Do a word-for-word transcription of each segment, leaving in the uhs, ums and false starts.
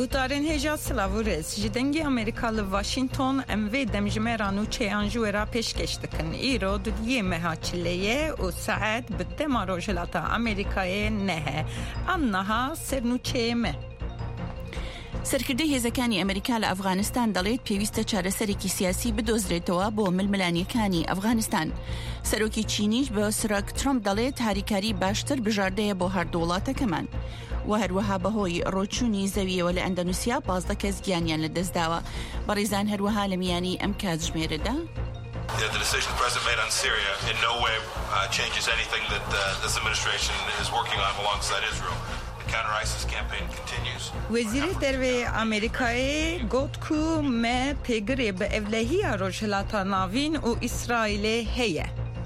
Gutarin heja Slavures ji dengê Amerîka li Washington em vê demjimêran û çêyan ji wê re pêşkêş dikin. Îro duyê meha çileyê û saet bi dema rojhilata Amerîkayê nehe. An niha sernûçeyê me. سەرکردەی هێزەکانی ئەمریکا لە ئەفغانستان دەڵێت پێویستە چارەسەرێکی سیاسی بدۆزرێتەوە بۆ ململانیەکانی ئەفغانستان. سەرۆکی چینیش بە سراک ترامپ دەڵێت هاریکاری باشتر بژاردەیە بۆ هەردوو وڵاتەکەمان. و هەروەها بەهۆی ڕۆچوونی زەویەوە لە ئەندەنوسیا پازدە کەس گیانیان لەدەستداوە. بەڕێزان هەروەها لە میانی ئەم کاتژمێرەدا The decision the president made on Syria in no way uh, changes anything that uh, this administration is working on alongside Israel. Counter-ISIS campaign continues. وزیر دروی آمریکایی گفت که ما پیگیری به اولهی رجحانات ناوین و اسرائیل هیه.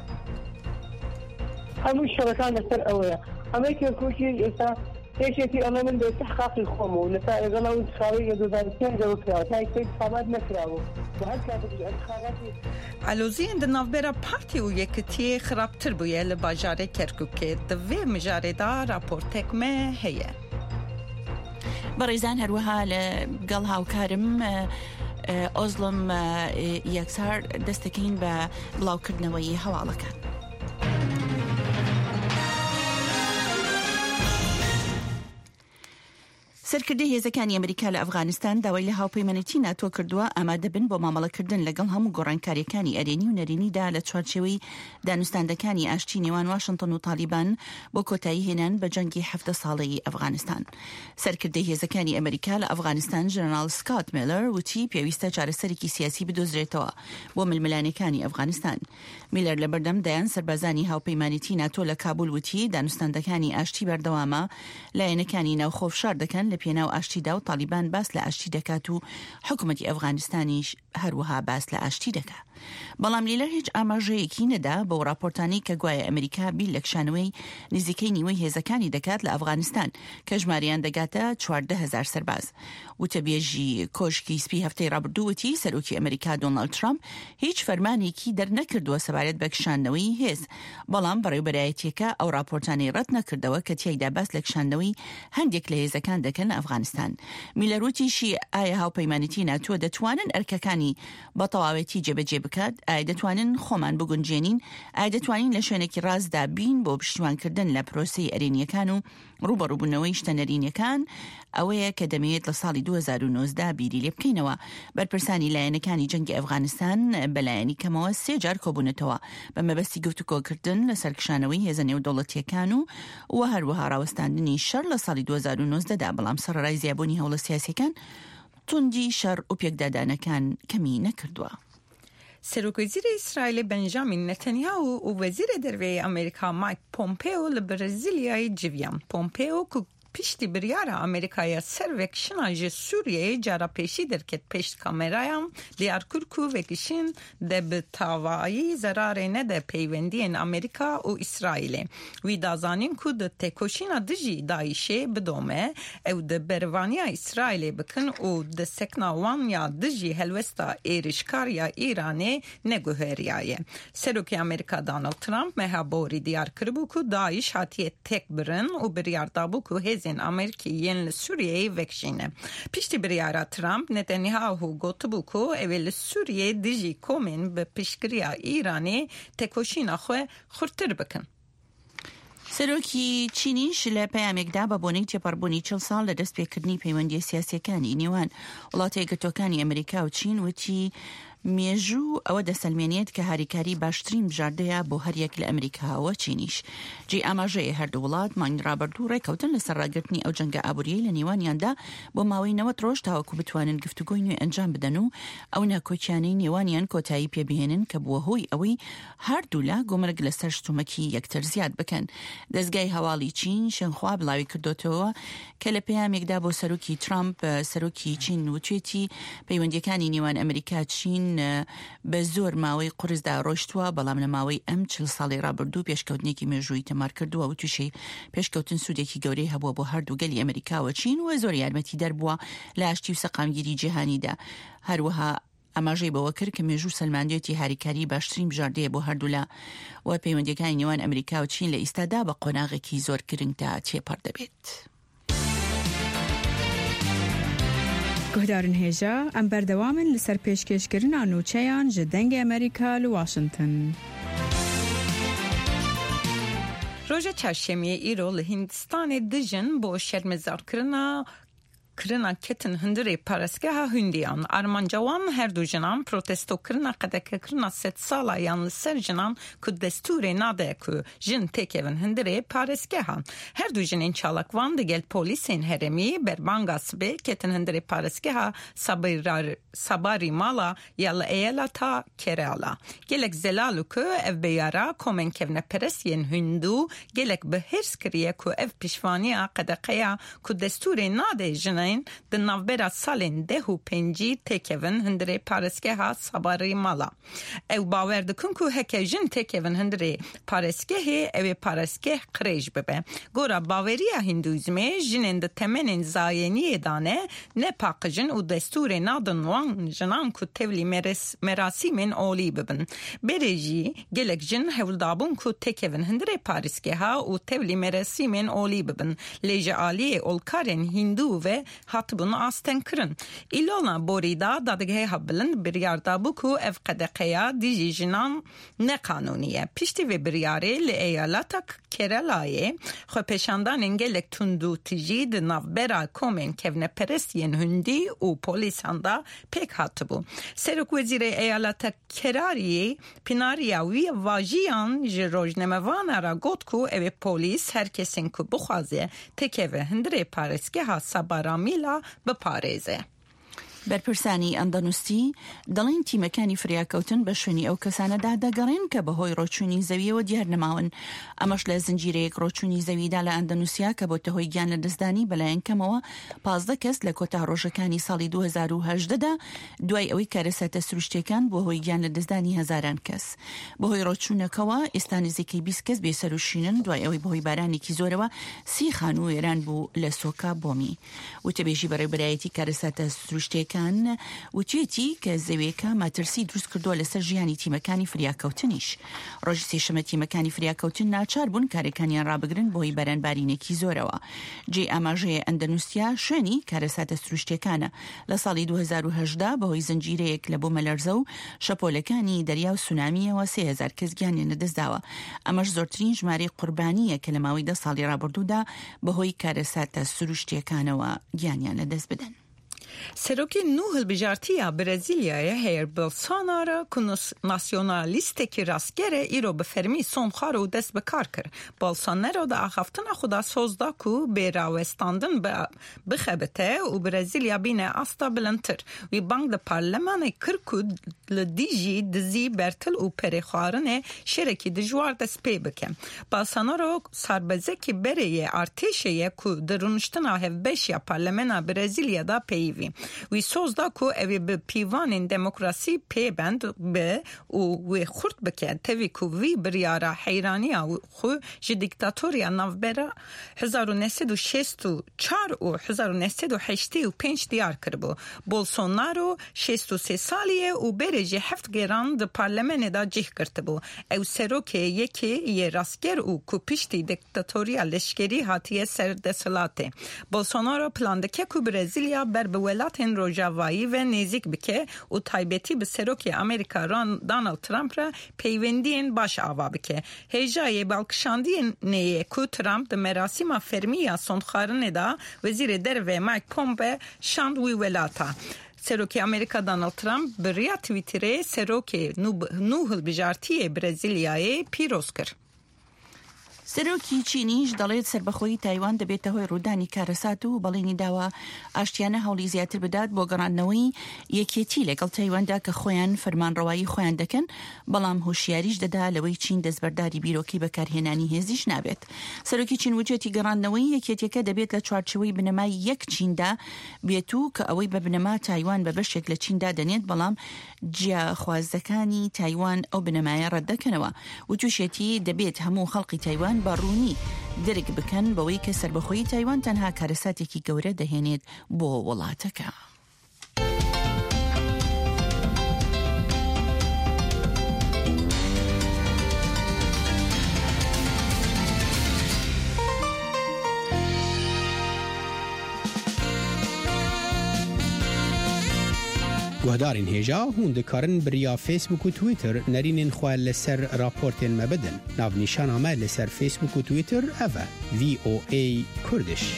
همون شبکان نصر اوله. امریکا کوشی است هیچی آنها من به تحقیق خامو نتایج آنها انتخابی دوزارتین جواب کرد. تا یک ثابت نکرده. و هر کاری انتخاباتی. علوزی اند نوبرا پارتی و یکتی خرابتر بوده لباجاره کرکوکه دوی مجاردار راپورتک مه هیه. بەڕێزان هەروەها لە گەڵ هاوکارم ئۆزلم یەکسار دەستەکەین بە بڵاوکردنەوەی هەواڵەکان. سەرکردەی هێزەکانی ئەمریکا لە ئەفغانستان داوای لە هاوپەیمانێتی ناتۆ کردووە ئامادە بن بۆ مامەڵەکردن لەگەڵ هەموو گۆڕانکاریەکانی ئەرێنی و نەرێنیدا لە چوارچێوەی دانوستاندەکانی ئاشتی نێوان واشنگتن و تالیبان بۆ کۆتایی هێنان بە جەنگی هەفتە ساڵەی ئەفغانستان. سەرکردەی هێزەکانی ئەمریکا لە ئەفغانستان ژنەرال سکات میلەر وتی پێویستە چارەسەرێکی سیاسی بدۆزرێتەوە بۆ ململانەکانی ئەفغانستان. میلەر لە بەردەم دایان سەربازانی هاوپەیمانێتی ناتۆ لە کابول وتی دانوستاندەکانی ئاشتی بەردەوامە لایەنەکانی ناوخۆ فشار دەکەن لە پێناو ئاشتیدا و تالیبان باس لە ئاشتی دەکات و حکوومەتی ئەفغانستانیش هەروەها باس لە ئاشتی دەکات. بەڵام لیلەر هیچ ئاماژەیەکی نەدا بۆ راپۆرتانی کە گوایە ئەمریکا بیل لە کشانەوەی نزیکەی نیوەی هێزەکانی دەکات لە ئەفغانستان کە ژماریان دەگاتە چواردە هەزار سەرباز. وتەبێژی کۆشکی سپی هەفتەی ڕابردووەتی سەرۆکی ئەمریکا دۆناڵد ترامپ هیچ فەرمانێکی دەرنەکردووە سەبارەت بە کشاندنەوەی هێز، بەڵام بەڕێوەبەرایەتیەکە ئەو راپۆرتانەی ڕەت نەکردەوە کە تیایدا باس لە کشاندنەوەی هەندێک لە هێزەکان دەکەن لە ئەفغانستان. میلەروتیشی ئایا هاوپەیمانێتی ناتۆ دەتوانن ئەرکەکانی بە تەواوەتی جێبەجێ بکات، ئایا دەتوانن خۆمان بگونجێنین، ئایا دەتوانین لە شوێنێکی ڕاستدا بین بۆ پشتیوانکردن لە پرۆسەی ئەرێنیەکان و ڕوبەڕووبوونەوەی شتەنەرینیەکان. ئەوەیە کە دەمەوێت لە ساڵی دوو هەزار و نۆزدە بیری لێ بکەینەوە. بەرپرسانی لایەنەکانی جەنگی ئەفغانستان بەلایەنی کەمەوە سێ جار کۆبوونەتەوە بە مەبەستی گفتوگۆکردن لەسەر کشانەوەی هێزە نێودەوڵەتیەکان و و هەروەها ڕاوەستاندنی شەڕ لە ساڵی دوو هەزار و نۆزدەدا، بەڵام سەرەڕای زیابوونی هەوڵە سیاسیەکان توندی شەڕ و پێکدادانەکان کەمی نەکردووە. سروکوزیر اسرائیل بنجامین نتانیاهو و وزیر دروی آمریکا مایک پومپئو لبرزیلیای جویان. پومپئو که پیشتی بریار آمریکای سر وکشن از سوریه جارا پیشی در کت پیشت کامرایم دیار کرکو وکشن ده بتاوایی ضرر نده پیوندی این آمریکا و اسرائیل. وی دازانیم که ده تکوشین دجی دایشه بدومه او ده بروانی اسرائیل بکن و ده سکناوانیا دجی هلوستا ایرشکاریا ایرانی نگوهریایه. سروکی آمریکا دانالد ترامپ مهابوری دیار کربو که دایش هاتیه تک برن و بریار دابو که هز این آمریکیین لسوریه وکشینه. پیشتی بریارا ترامپ نتانیاهو گوت بو که اول سوریه دیجی کومن به پیشگیری ایرانی تکوشین خو خورتر بکن. سەرۆکی چینیش لە پەیامێکدا بە بۆنەی تێپەڕبوونی چل ساڵ لە دەستپێکردنی پەیوەندی سیاسیەکانی نێوان وڵاتە یەکگرتووەکانی ئەمریکا و چین وتی مێژوو ئەوە دەسەلمێنێت کە هاریکاری باشترین بژاردەیە بۆ هەریەک لە ئەمریکاوە چینیش. جێ ئاماژەیە هەردوو وڵات مانگی ڕابردوو ڕێکەوتن لەسەر ڕاگررتنی ئەو جەنگە ئابووریەی لە نێوانیاندا بۆ ماوەی نەوەت ڕۆژ تاوەکو بتوانن گفتوگۆی نوێ ئەنجام بدەن و ئەو ناکۆچیانەی نێوانیان کۆتایی پێبهێنن کە بووە هۆی ئەوەی هەردوو لا گۆمەرگ لەسەر شتومەکی یەکتر زیاد بکەن. دەستگای هەواڵی چین شەنخوا بڵاوی کردوتەوە کە لە پەیامێکدا بۆ سەرۆکی ترامپ سەرۆکی چین وتوێتی پەیوەندیەکانی نێوان ئەمریکا چین بە زۆر ماوەی قورسدا ڕۆشتووە، بەڵام لە ماوەی ئەم چل ساڵی ڕابردوو پێشکەوتنێکی مێژووی تەمار کردووە و تووشەی پێشکەوتن سوودێکی گەورەی هەبووە بۆ هەردوو گەلی ئەمریکاوە چین و زۆر یارمەتی دەربووە لە ئاشتی و سەقامگیری جیهانیدا. هەروەها ئەماژەی بەوە کرد کە مێژوو سەلماندوێتی هاریکاری باشترین بژاردەیە بۆ هەردوولا و پەیوەندیەکانی نێوان ئەمریکا و چین لە ئیستادا بە قۆناغێکی زۆر گرنگدا تێپەڕ دەبێت. گهدارن هجا ام بردوامن لسر پیشکشکرنا نوچیان جدنگ امریکا لواشنطن. روز چهارشنبه ایرو لهندستان دژن با شرمزار کرنا کرنا کتن هندری پارسکه ها هندیان آرمان جوان هر دو جنان پروتستو کرنا قدک کرنا ست سالا یان سر جنان که دستور ناده که جن تکیون هندری پارسکه ها هر دو جنین چالکوان دگل پولیسین هرمی بر بانگاس به کتن هندری پارسکه ها سابار ساباری مالا یال ایلا تا کرالا گلک زلالو که اف بیارا کومن کفن پرسین هندو گلک به هرس کریه که اف پیشوانیا قدقیا که دستور ناده جن د نوبرا سالین ده و پنجی تکیون هندری پارسکه ها ساباری مالا او باور دکن که هکه جن تکیون هندری پارسکه هی او پارسکه قریج ببه گورا باوری هندویزمه جنین ده تمنین زاینی دانه نه پاقجن و دستور نادن وان جنان که تولی مرس مراسیمین اولی ببن بریجی گلک جن هولدابون که تکیون هندری پارسکه ها و تولی مراسیمین اولی ببن لیج آلی اولکارن هندو و hat bunu asten kırın. İlona borida dadgeh habılın bir yarda bu ku ev qadaqaya dijinan ne kanuniye. Pişti ve bir yare le eyalatak Kerala'ye xo peşandan engelek tundu tiji de navbera komen kevne peresyen hundi u polisanda pek hatı bu. Serok vezire eyalatak Kerariye pinariya vi vajiyan jirojnemevan ara gotku ev polis herkesin ku buxaze tekeve hindre pareske ha sabara میلا بپارێزێ. بەرپرسانی ئەندەنووسی دەڵێن تیمەکانی فریاکەوتن بە شوێنی ئەو کەسانەدا دەگەڕێن کە بەهۆی ڕۆچوونی زەویەوە دیار نەماون. ئەمەش لە زنجیرەیەک ڕۆچوونی زەویدا لە ئەندەنووسیا کە بۆتە هۆی گیان لە دەستدانی بەلایەن کەمەوە پازدە کەس لە کۆتا ڕۆژەکانی ساڵی دوو هەزار و هەژدەدا دوای ئەوەی کارەساتە سروشتیەکان بۆ هۆی گیان لە دەستدانی هەزاران کەس. بەهۆی ڕۆچوونەکەوە ئێستا نزیکەی بیست کەس بێسەروشینن دوای ئەوەی بەهۆی بارانێکی زۆرەوە سی خان و وێران بوو لە سۆکا بۆمی. وتەبێژی بەڕێوەبەرایەتی کارەساتە سروشتیەکان وتیەتی کە زەویەکە ماترسی دروست کردووە لەسەر ژیانی تیمەکانی فریاکەوتنیش. ڕۆژی سێشەمە تیمەکانی فریاکەوتن ناچار بوون کارەکانیان ڕابگرن بۆی بەرەنبارینێکی زۆرەوە. جێ ئاماژەیە ئەندەنووسیا شوێنی کارەساتە سروشتیەکانە لە ساڵی دوو هەزار و هەژدە بەهۆی زنجیرەیەک لە بۆ مەلەرزە و شەپۆلەکانی دەریا و سونامیەوە سێ هەزار کەس گیانیان لەدەستداوە. ئەمەش زۆرترین ژمارەی قوربانیە کە لە ماوەی دە ساڵی ڕابردوودا بەهۆی کارەساتە سروشتیەکانەوە گیانیان لەدەست بدەن. Seroki Nuhul Bijartiya Brezilya'ya her Bolsonaro kunus nasyonalisteki rastgere iro befermi son xaro dest bekar kir. Bolsonaro da axaftina xuda sozda ku berawestandın bixebete u Brezilya bine asta bilintir. Vi bank de parlamenı kir ku lidiji dizi bertil u perexarine şereki dijwar dest pey bikem. Bolsonaro sarbezeki bereye arteşeye ku dirunuştina hevbeşya parlamena Brezilya'da peyvi. وی سوزدا کو اوی به پیوان دموکراسی پیبند به او وی خورد بکه توی کو وی بریارا حیرانیا خو ج دیکتاتوریا نوبرا هزار و نهصد و شصت و چهار و هزار و نهصد و هشت و پنج دیار کربو. بولسونارو شصت و سه سالیه و برجی هفت گران د پارلمان دا جه کرده بو. او سروکه یکی یه راسگر او کو پشتی دیکتاتوریا لشکری هاتیه سر دسلاته. بولسونارو پلاندکه کو برزیلیا بر ولاتن روجاوایی و نزدیک بکه و تایبتی به سروکی امریکا ران دانالد ترامپ را پیوندین باش آوا بکه. هجای بالکشاندی نیه کو ترامپ د مراسم فرمیا سونخارن دا وزیر در و مایک پومپه شاند وی ولاتا. سروکی امریکا دانالد ترامپ بریا تویتره سروکی نوهل بجارتی برزیلیای پیروز کرد. سەرۆکی چینیش دەڵێت سربەخۆیی تایوان دەبێتە هۆی ڕوودانی کارەسات و بەڵێنی داوە ئاشتیانە هەوڵی زیاتر بدات بۆ گەڕاندنەوەی یەکێتی لەگەڵ تایواندا کە خۆیان فەرمانڕەوایی خۆیان دەکەن بەڵام هۆشیاریش دەدا لەوەی چین دەستبەرداری بیرۆکەی بەکارهێنانی هێزیش نابێت. سەرۆکی چین وجێتی گەڕاندنەوەی یەکێتیەکە دەبێت لە چوارچەوەی بنەمای یەک چیندا بێت و کە ئەوەی بە بنەما تایوان بە بەشێک لە چیندا دەنێت بەڵام جیاخوازەکانی تایوان ئەو بنەمایە ڕەتدەکەنەوە و تووشێتی دەبێت هەموو خەڵقی تایوان بارونی درک بکەن بەوەی کە سربەخۆیی تایوان تەنها کارەساتێکی گەورە دەهێنێت بۆ وڵاتەکە. گهدارین هیجا هوند کارن بریا فیسبوک و تویتر نرینین خواه لسر راپورتین مبدن ناو نیشان آمه لسر فیسبوک و تویتر اوه وی او ای کردش.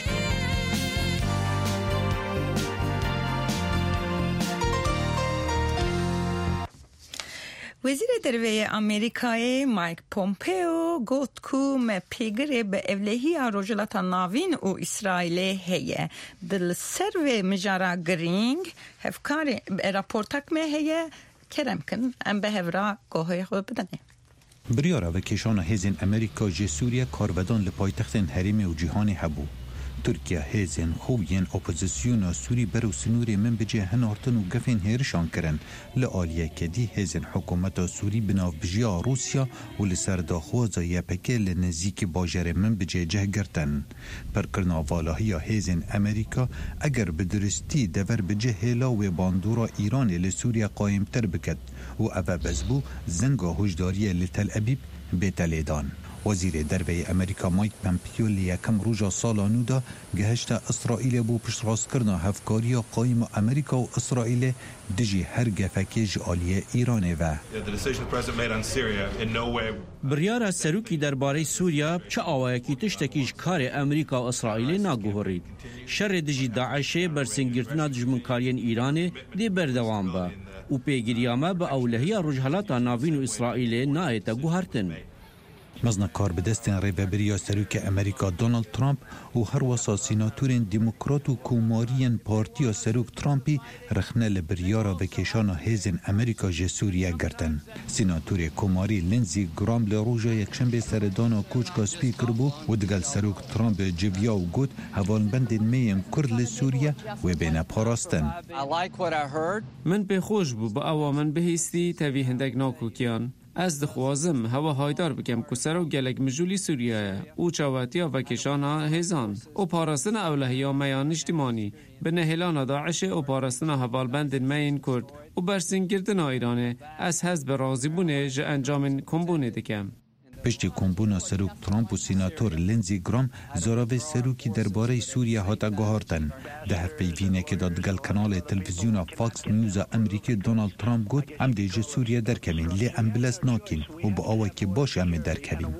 وزیر دروی آمریکای مایک پومپیو گفت که مپیگر به اولهی رجلات ناوین و اسرائیل هیه دل سرو مجارا گرینگ هفکار راپورتک مه هیه کرم کن ام به هفرا گوهی خود بدنه. بریارا و کشان هزین امریکا جه سوریه کارودان لپایتختن حریم و جهان هبو. ترکیه هزین خوین اپوزیسیون سوری برو سنوری من بجه هنارتن و گفین هیرشان کرن لآلیه کدی هزین حکومت سوری بناو بجیا روسیا و لسر داخوازا یپکه لنزیک باجر من بجه جه گرتن. پرکرنا والاهی هزین امریکا اگر بدرستی دور بجه هلا و باندورا ایران لسوریا قایم تر بکد و اوه بزبو زنگا هجداری لتل ابیب بیتلیدان. وزیر دروی امریکا مایک پومپیو لیکم روزا سالانو دا گهشت اسرائیل بو پشت راست کرنا هفکاری قایم امریکا و اسرائیل دجی هر گفکی جعالی ایرانه و بریار سروکی درباره سوریا چه آوایکی تشتکیش کار امریکا و اسرائیل ناگوهرید. شر دجی داعشه برسنگرتنا دجمنکارین ایرانه دی بردوام با و پیگیریامه با اولهی رجحالات ناوین و اسرائیل نایتا گوهرتن. مزنا کار بدستن ریببریا سروک امریکا دونالد ترامپ و هر وسا سیناتورین دموکرات و کومارین پارتیا سروک ترامپی رخنه لبریارا و کشان هزین امریکا جه سوریه گرتن. سیناتور کوماری لنزی گرام لروژا یکشنبه سردانا کوچکا سپیکر بو و دگل سروک ترامپ جویا و گوت هوانبند میم کرد لسوریه و بین پاراستن. من به خوش بو با اوا من بهیستی تاوی هندک ناکوکیان. از دخوازم هوا هایدار بکم کسر و گلک مجولی سوریه او چاواتیا و کشان هزان او پاراستن اولهیا میان اجتماعی به نهلان داعش او پاراستن حوالبند مین کرد و برسنگردن ایرانه از حزب راضی بونه جه انجام کمبونه دکم. پشتی کمبونا سروک ترامپ و سیناتور لنزی گرام زاراوی سروکی درباره سوریه هاتا گوهارتن. ده هف پیوینه که دادگل کانال تلویزیون فاکس نیوز امریکی دونالد ترامپ گوت ام دیجه سوریه درکمین لی ام بلس ناکین و با آوه که باش ام درکمین.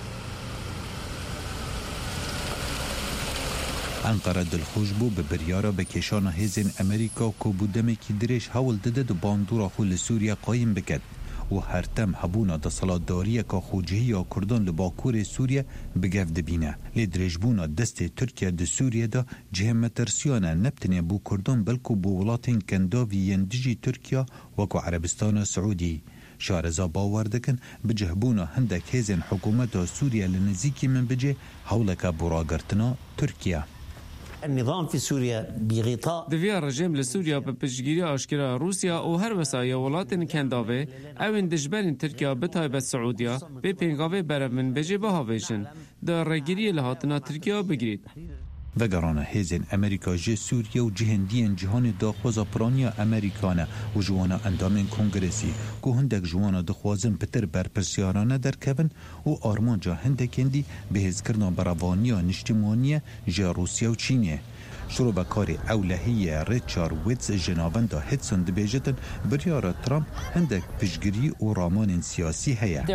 انقره دلخوش بو به بریارا به کشان هزین امریکا که بودمه که درش حول دده دو باندورا خول سوریه قایم بکد. و هر تم هبونا دا سالاداریه که خوجهی یا کردان لباکور سوریه بگفت بینه. لیدرجبونا دست ترکیه دا سوریه دا جهه ترسیانه نبتنه بو کردان بلکو بو ولاتین کنداوی یندجی ترکیه وکو عربستان سعودی. شارزا باور دکن بجه بونا هندک هزین حکومت سوریه لنزیکی من بجه حولک براگرتنا ترکیه. النظام في سوريا بغطاء دویا رژیم لسوریا به پشتگیری آشکارا روسیا و هر وسایل ولاتن کنداوه او دجبرین ترکیه به تایبت سعودیا به پنگاوه برمن بجه بهاویشن در رگیری لحاطنا ترکیه بگیرید. وگرانه هزین امریکا جه سوریه و جهندین جهان داخوزا پرانیا امریکانه و جوانا اندامین کنگرسی که هندک جوانا دخوازن پتر برپرسیارانه در کبن و آرمان جا هندک هندی به هزکرنا براوانیا نشتیمانیه جه روسیا و چینیه. شروع بکاری اولهی ریچار ویتز جنابند هدسون دبیجتن بریار ترامپ هندک پشگیری و رامان سیاسی هیا.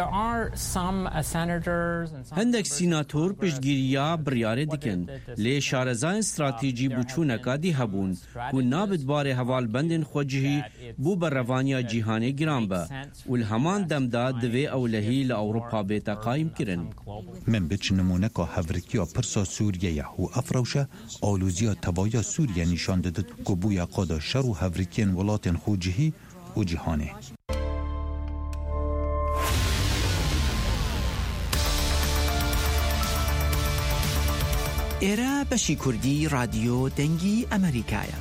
هندک سیناتور پشگیریا بریار دیکن لی شارزان استراتیجی بوچونکا دی هبون و نابد بار حوال بندن خوجهی بو بر روانیا جیهانی گرام با و الهمان دمدا دوی اولهی لأوروپا بیتا قایم کرن. من بچ نمونکا هفرکیا پرسا سوریه و افروشه آلوزیا تبایا سوریه نشان دادد که بویا قادا شر و هفرکین ولاتن خوجهی و جهانه. ایرا بشی کردی رادیو دنگی امریکایا.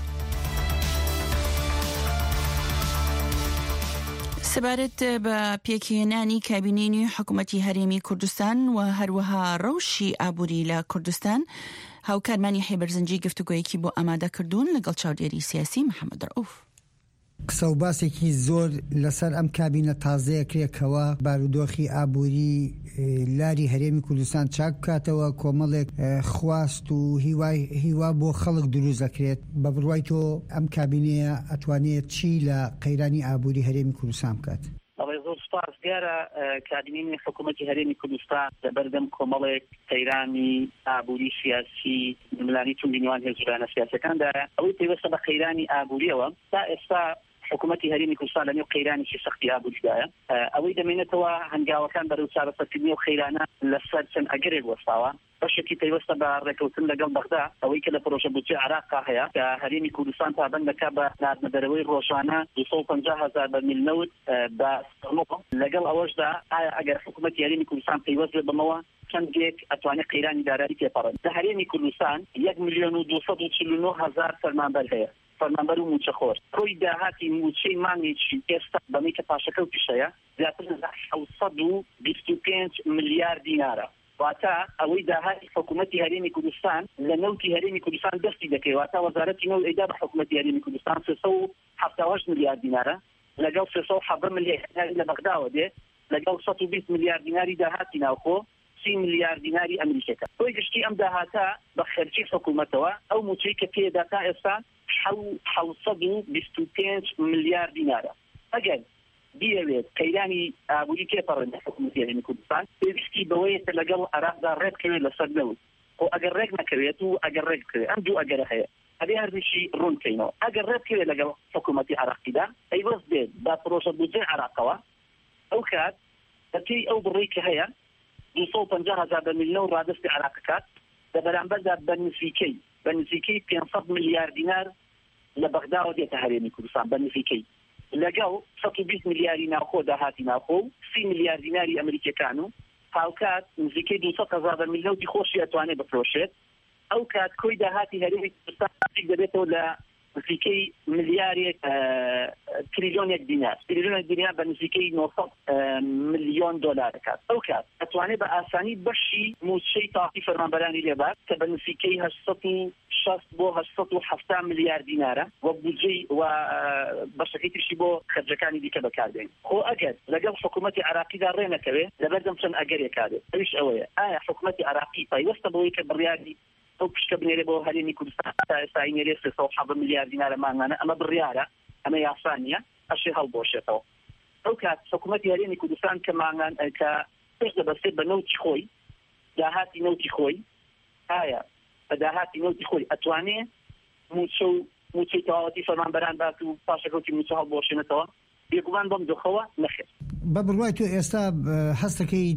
سبارت با پیکینانی کابینی حکومتی هریمی کردستان و هروها روشی آبوری لکردستان هاوکارمانی حیبرزنجی گفتگویی که با آماده کردون لگل چاودیری سیاسی محمد رؤوف. قسە و باسێکی زۆر لەسەر ئەم کابینە تازەیە کرێکەوە بارودۆخی ئابووری لاری هەرێمی کوردستان چاک بکاتەوە، کۆمەڵێک خواست و هیوای هیوا بۆ خەڵک دروست دەکرێت. بە بڕوای تۆ ئەم کابینەیە ئەتوانێت چی لە قەیرانی ئابووری هەرێمی کوردستان بکات؟ زۆر سپاس دیارە کابینەی حکوومەتی هەرێمی کوردستان لەبەردەم کۆمەڵێک قەیرانی ئابووری سیاسی ملانی توندینوان هێزورانە سیاسەکاندایە ئەوەی پێوەستە بە قەیرانی ئابووریەوە تا ئێستا حکوومەتی هەرێمی کوردستان لەنێو قەیرانێکی سەختی ئابووریدایە. ئەوەی دەمێنێتەوە هەنگاوەکان بەرەو چارەسەرکردنی و قەیرانە لەسەر چەند ئەگەرێک وەستاوە. بەشێکی پێوەستە بە ڕێکەوتن لەگەڵ بەغدا ئەوەی کە لە پرۆژە بودجێ عێراقا هەیە کە هەرێمی کوردستان پابەند دەکات بە ناردنەدەرەوەی ڕۆژانە دووسەد و پەنجا هەزار بەرمیل نەوت بە لەگەڵ ئەوەشدا ئایا ئەگەر حکوومەتی هەرێمی کوردستان پەیوەست بێت بەمەوە چەندێک ئەتوانێت قەیرانی دارایی تێپەڕێت. لە هەرێمی کوردستان یەک ملیۆن و دووسەد و چل و نۆ هەزار فەرمانبەر هەیە، فەرمانبەر و موچەخۆر. ڕۆی داهاتی موچەی مانگێکی ئێستا بەمەی کە پاشەکەوتیشەیە زیاتر لە حەوت و بیست و پێنج ملیارد دینارە. واتە ئەوەی داهاتی حکوومەتی هەرێمی کوردستان لە نەوتی هەرێمی کوردستان دەستی دەکەوێت. واتە وەزارەتی نەوت ئەیدا بە حکوومەتی هەرێمی کوردستان سێسەد و هەفتاد و هەشت ملیارد دینارە لەگەڵ سێسەد و حەڤدە ملیارد دیناری لە بەغداوە دێ لەگەڵ سەد و بیست ملیارد دیناری داهاتی ناوخۆ سی ملیارد دیناری ئەمریکەکە. تۆی گشتی ئەم داهاتە بە خەرجی حکوومەتەوە ئەو موچەی کە پێدا تا ئێستا حەوت و بیست و پێنج ملیارد دینارە. ئەگەر بیاوێت قەیرانی ئابووری تێپەڕێن لە حکوومەتی هەرێمی کوردستان پێویستی بەوەیە کە لەگەڵ عێراقدا ڕێک بکەوێت لەسەر نەوت و ئەگەر ڕێک نەکەوێت و ئەگەر ڕێک بکەوێت ئەم دوو ئەگەرە هەیە ئەبێ هەردووشی ڕوون بکەینەوە. ئەگەر ڕێک بکەوێت لەگەڵ حکوومەتی عێراقیدا پەیوەست بێت بە پرۆژە بودجێ عێراقەوە ئەو کات بەپێی ئەو بڕێی کە هەیە دووسەد و پەنجا هەزار بەرمیل نەوت ڕادەستی عێراق کات لە بەرامبەردا بە نزیکەی بە نزیکەی پێنجسەد ملیارد دینار لە بەغداوە دێتە هەرێمی کوردستان بە نزیکەی لەگەڵ سەد و بیست ملیاری ناوخۆ داهاتی ناوخۆ و سی ملیارد دیناری ئەمریکەکان و هاوکات نزیکەی دووسەد هەزار بەرمیل نەوتی خۆشی ئەتوانێت بفرۆشێت. ئەو کات کۆی داهاتی هەرێمی کوردستان دەبێتەوە لە نزیکەی ملیارێک تریلیۆنێک دینار تریلیۆنێک دینار بە نزیکەی نۆسەد ملیۆن دۆلار دەکات. ئەو کات ئەتوانێت بە ئاسانی بەشی موچەی تاقی فەرمانبەرانی لێبات کە بە نزیکەی هەشت و شەست بۆ هەشت و هەفتاد ملیارد دینارە و بودجەی و بەشەکەی تریشی بۆ خەرجەکانی دیکە بەکاردێن. خۆ ئەگەر لەگەڵ حکوومەتی عێراقیدا ڕێ نەکەوێت لەبەردەم چەند ئەگەرێک کادێت. ئەویش ئەوەیە ئایا حکوومەتی عێراقی پەیوەستە بەوەی کە بڕیاری ئەو پشکە بنێرێ بۆ هەرێمی کوردستان تا ئێستا نێرێ سێسەد و حەڤدە ملیارد دینارە مانگانە ئەمە بڕیارە ئەمە یاسا نییە ئەشێ هەڵبۆشێتەوە. ئەو کات حکوومەتی هەرێمی کوردستان کە مانگان کە پێش دەبەستێت بە نەوتی خۆی داهاتی نەوتی خۆی ئایا بە داهاتی نەوتی خۆی ئەتوانێت موچە و موچەی تەواوەتی فەرمانبەران بات و پاشەکەوتی موچە هەڵبۆشێنێتەوە؟ بێگومان بەم دۆخەوە نەخێت. بە بڕوای تۆ ئێستا هەستەکەی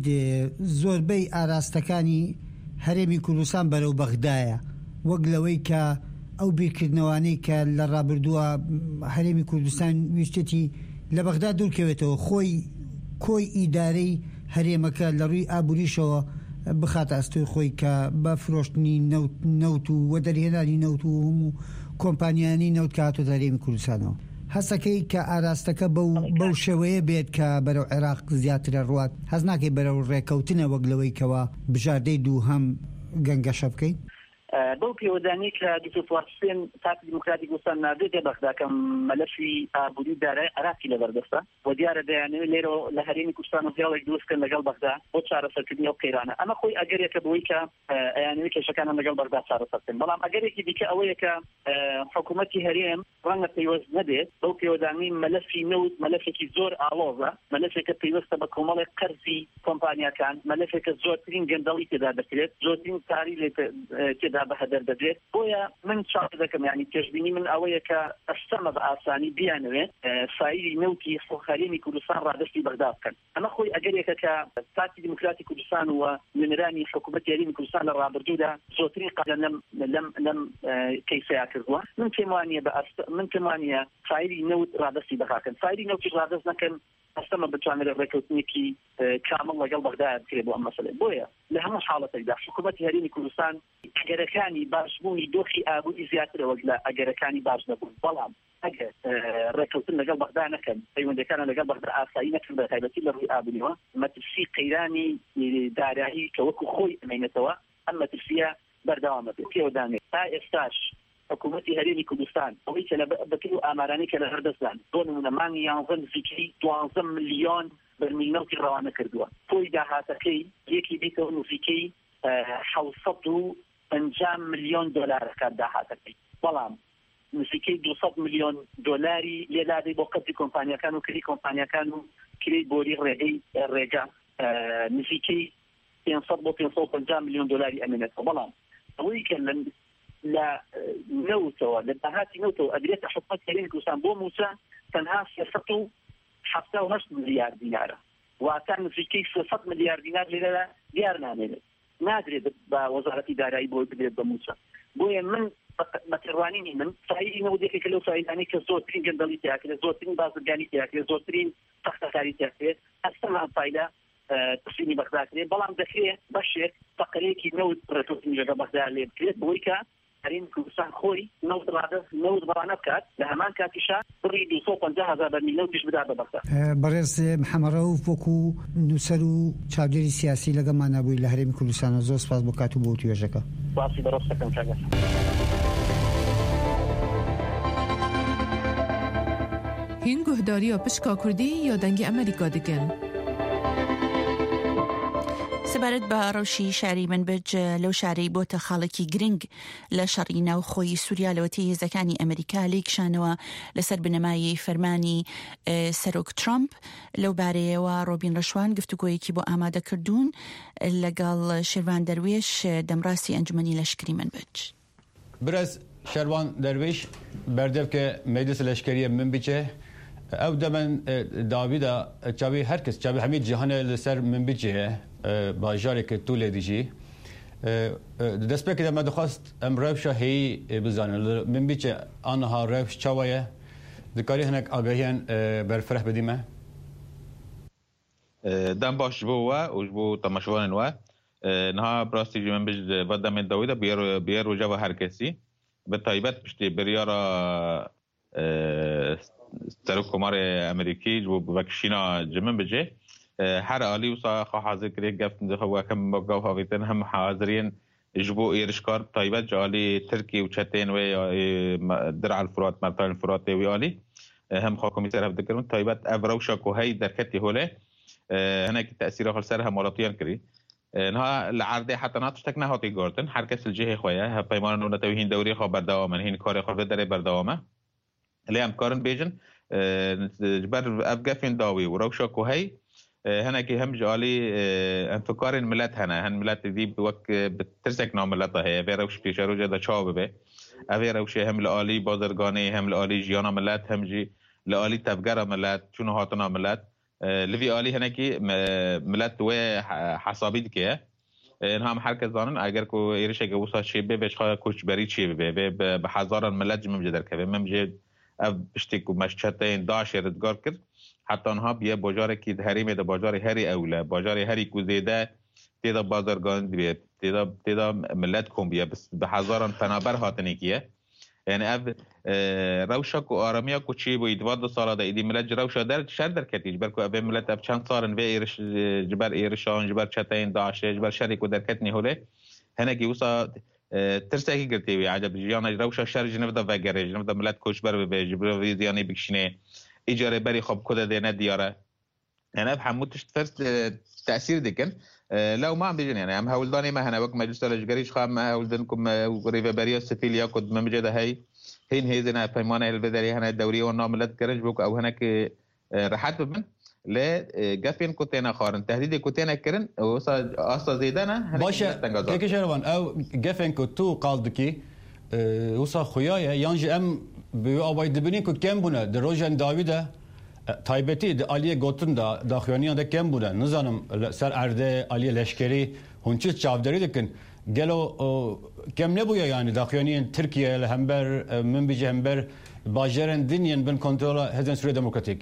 زۆربەی ئاراستەکانی هەرێمی کوردستان بەرەو بەغدایە وەک لەوەی کە ئەو بیرکردنەوانەی کە لە ڕابردووە هەرێمی کوردستان ویستێتی لە بەغدا دوورکەوێتەوە خۆی کۆی ئیدارەی هەرێمەکە لە ڕووی ئابووریشەوە بخاتە ئەستۆی خۆی کە بە فرۆشتنی نەوت و وەدەرهێنانی نەوت و هەموو کۆمپانیانی نەوت کە هاتۆ هەرێمی کوردستانەوە. هەستەکەی کە ئاراستەکە بەو شێوەیە بێت کە بەرەو عێراق زیاترە ڕوات هەز ناکەی بەرەو ڕێکەوتنە وەک لەوەی کەوە بژاردەی دوو هەم گەنگەشە بکەین؟ بەو پێوەدانی کە دکتۆر فواد حوسێن پارتی دیموکراتی کوردستان ناردێتێ بەغدا کە مەلەفی ئابووری دارای عێراقی لەبەردەستە و دیارە دەیانەوێت لێرە لە هەرێمی کوردستان هێڵێک دروستکەن لەگەڵ بەغدا بۆ چارەسەرکردنی ئەو قەیرانە. ئەمە خۆی ئەگەرێکە بۆی کە ئەیانەوێت کێشەکانە لەگەڵ بەغدا چارەسەرکردن. بەڵام ئەگەرێکی دیکە ئەوەیە کە حکوومەتی هەرێم ڕەنگە پەیوەست نەبێت بەو پێوەدانی مەلەفی نەوت مەلەفێکی زۆر ئاڵۆزە مەلەفێکە پەیوەستە بە کۆمەڵێک قەرزی کۆمپانیاکان مەلەفێکە زۆرترین گەندەڵی تێدا دەکرێت زۆرترین کاری تێدا بەهەدەر دەبێت. بۆیە من چاڕ دەکەم یعنی پێشبینی من ئەوەیە کە ئەستەمە بە ئاسانی بیانەوێت سایری نەوتی هەرێمی کوردستان ڕادەستی بەغدا بکەن. ئەمە خۆی ئەگەرێکە کە پارتی دیموکراتی کوردستان و نوێنەرانی حکوومەتی هەرێمی کوردستان لە ڕابردوودا زۆرترین قەدەم لەم لەم لەم کەیسەیە کردووە. من پێم وانییە بە من پێم وانییە سایری نەوت ڕادەستی بەغاکەن سایری نەوتی ڕادەست نەکەن ئەستەمە بتوانێت ڕێکەوتنێکی کامل لەگەڵ بەغدا بکرێت بۆ ئەم مەسەلەی. بۆیە لە هەموو حاڵەتێکدا حکوومەتی هەرێمی کوردستان ئەگەرەکانی باشبوونی دۆخی ئابووری زیاترە وەک لە ئەگەرەکانی باش نەبوون. بەڵام ئەگەر ڕێکەوتن لەگەڵ بەغدا نەکەن پەیوەندەکانە لەگەڵ بەغدا ئاسایی نەکەن بە تایبەتی لە ڕووی ئابووریەوە مەترسی قەیرانی دارایی کە وەکو خۆی ئەمێنێتەوە ئەم مەترسیە بەردەوامە بێت. پێوەدانێت تا ئێستاش حکوومەتی هەرێمی کوردستان ئەوەی کە لە بەکەی و ئامارانەی کە لە هەردەستدان بۆ نمونە مانگی یانزە نزیکەی دوانزە ملیۆن بەرمیل نەوتی ڕەوانە کردووە. تۆی داهاتەکەی یەکی بیتەوە نزیکەی حەوت و پەنجا ملیۆن دۆلارەکە داهاتەکەی، بەڵام نزیکەی دووسەد ملیۆن دۆلاری لێدادەی بۆ قەتی کۆمپانیەکان و کری کۆمپانیەکان و کری بۆری ڕێگەی ڕێگا نزیکەی پێنجسەد بۆ پێنجسەد و پەنجا ملیۆن دۆلاری ئەمێنێتەوە. بەڵام ئەوەی کە لە نەوتەوە لە داهاتی نەوتەوە ئەدرێتە حکومەت هەرێمی کوردستان بۆ موچە تەنها سێسەد و حەفتا و هەشت ملیار دینارە، واتە نزیکەی سێسەد ملیار دینار لێرە دیار نامێنێت، نادرێت بە وەزارەتی دارایی بۆ بدرێت بە موچە. بۆیە من بەتێڕوانینی من سایری نەودێکێکە لەو سایدانەی کە زۆرترین گەندەڵی تیاکرێت، زۆرترین بازرگانی تیاکرێت، زۆرترین تەختەکاری تیاکرێت، هەستەمان فایدا تقسیمی بەغداکرێت، بەڵام دەکرێت بەشێک فەقەرێکی نەوت ڕێتۆزی لەگە بەغدا لێ بکرێت بۆی کە هەرێمی کوردستان خۆی نەوت نەوت بەڕانە بکات، لە هەمان کاتیشا بڕی دووسەد و پەنجا هەزار بەرمیل نەوتیش بدا بە بەغدا. بەڕێز محەممەد ڕەوف وەکو نووسەر و چاودێری سیاسی لەگەڵمان نەبووی لە هەرێمی کوردستانە زۆر سپاس بۆ کات و بۆ توێژەکە. باسی بەڕێز دەکەم کاگە. هین گوهداریە پشکا کوردی یا دەنگی ئەمریکا دەکەن. سەبارەت بە ڕەوشی شاری منبج لەو شارەی بۆتە خاڵێکی گرنگ لە شەڕی ناوخۆی سووریا لەوەتی هێزەکانی ئەمریکا لێکشانەوە لەسەر بنەمایی فەرمانی سەرۆک ترامپ. لەو بارەیەوە ڕۆبین ڕەشوان گفتوگۆیەکی بۆ ئامادەکردوون لەگەڵ شێروان دەروێش دەمڕاستی ئەنجومەنی لەشکری منبج. برز شێروان دەروێش بەردەبکە مەجلیس لەشکریە منبجە ئەو دەمەن داویدا چاوی هەرکەس چاوی هەمی جیهانە لەسەر منبجە باژارێکە تو لێ دیژی دەستپێکە دەمە دەخواست ئەم ڕەوشە هەیە بزانن منبجە ئانەها ڕەوش چاوایە دکاری هەنێک ئاگاهیان بەرفرح بدیمە. دەم باش بۆوە وش بۆ تەماشەوانن وە نها براستیجی منبج بە دەمێن داویدا بێ ڕۆژەوە هەرکەسی بە تایبەت پشتی بریارە سەرۆک کۆمارێ ئەمریکی بۆ بەکشینا جمن بجێ هەر عالی وسا خۆ حاضر کرێ گەفتن دەخەوەکەم بە گاو هاویتن هەم حاضرین ji bo êrişkar taybet ji alî Tirkiye û çetên wê Dir'a Furat Mertalên Furatê wî alî hem xwe komîser hev dikirin taybet ev rewşa ku hey derketî holê hinekî tesîra xwe ser hemalatiyan kirî. Niha li erdê heta na tiştek nehatî gotin her kes li cihê xwe ye hev peymanan û netewî hîn dewrî xwe berdewam in hîn karê xwe vê derê berdewam e lê em karin bêjin ji ber ev gefên dawî û rewşa ku hey هناكي هم جالي انفكار الملات هنا هن ملات دي بوك بترسك نام ملات هي فيروش في شروجه دا شاب به افيروش هم لالي بازرگاني هم لالي جيانا ملات هم جي لالي تفجر ملات شنو هاتنا ملات لفي الي هناكي ملات و حسابي دكيه هم حركه زانن اگر کو يرشه گوسا شي به بش کوچ بري شي به بهزار ملات جمع جدر كه ممجد اف بشتي کو مشچتين داش ردگار کرد حتی آنها بیه بازار کی هریمه ده بازار هری اوله بازار هری کوزیده تیدا بازرگان بیه تیدا تیدا ملت کن بیه بس به هزاران تنابر هاتنی کیه یعنی اف روشا کو آرامیا کو چی بود دواد سالا ده ایدی ملت روشا در شر در کتیج برکو اف ملت اف چند سالن و ایرش جبر ایرشان جبر چتاین داعش جبر شریک و در کتنی هوله هنه کی وسا ترسکی گرتی وی عجب جیانا روشا شر جنب ده وگره جنب ده ملت کوچبر به جبر ویزیانی بکشنه إيجاري بري خب كده دينا ديارة يعني بحمود تشتفرت تأثير ديكن لو ما عم بيجن يعني عم هولداني ما هنا وقت مجلس الجريش خام ما هولدنكم ريفا بريا سفيليا كود ممجدة هاي هين هيزنا فيمانا البدري هنا الدورية والناملات كرج بوك أو هناك رحات بمن لا جافين كوتينا خارن تهديد كوتينا كرن وصا أصلا زيدنا باشا كيف شلون أو جافين كوتو قالدكي وصا خيايا يانجي أم به آبای دبنی که کم بونه در روزن داویده تایبتی د علیه گوتن دا داخلیان دا کم بونه نزانم سر ارده علیه لشکری هنچیز چاودری دکن گلو کم نبویا یعنی داخلیان ترکیه لهمبر من بیجه همبر باجرن دنیان بن کنترل هزن سوریه دموکراتیک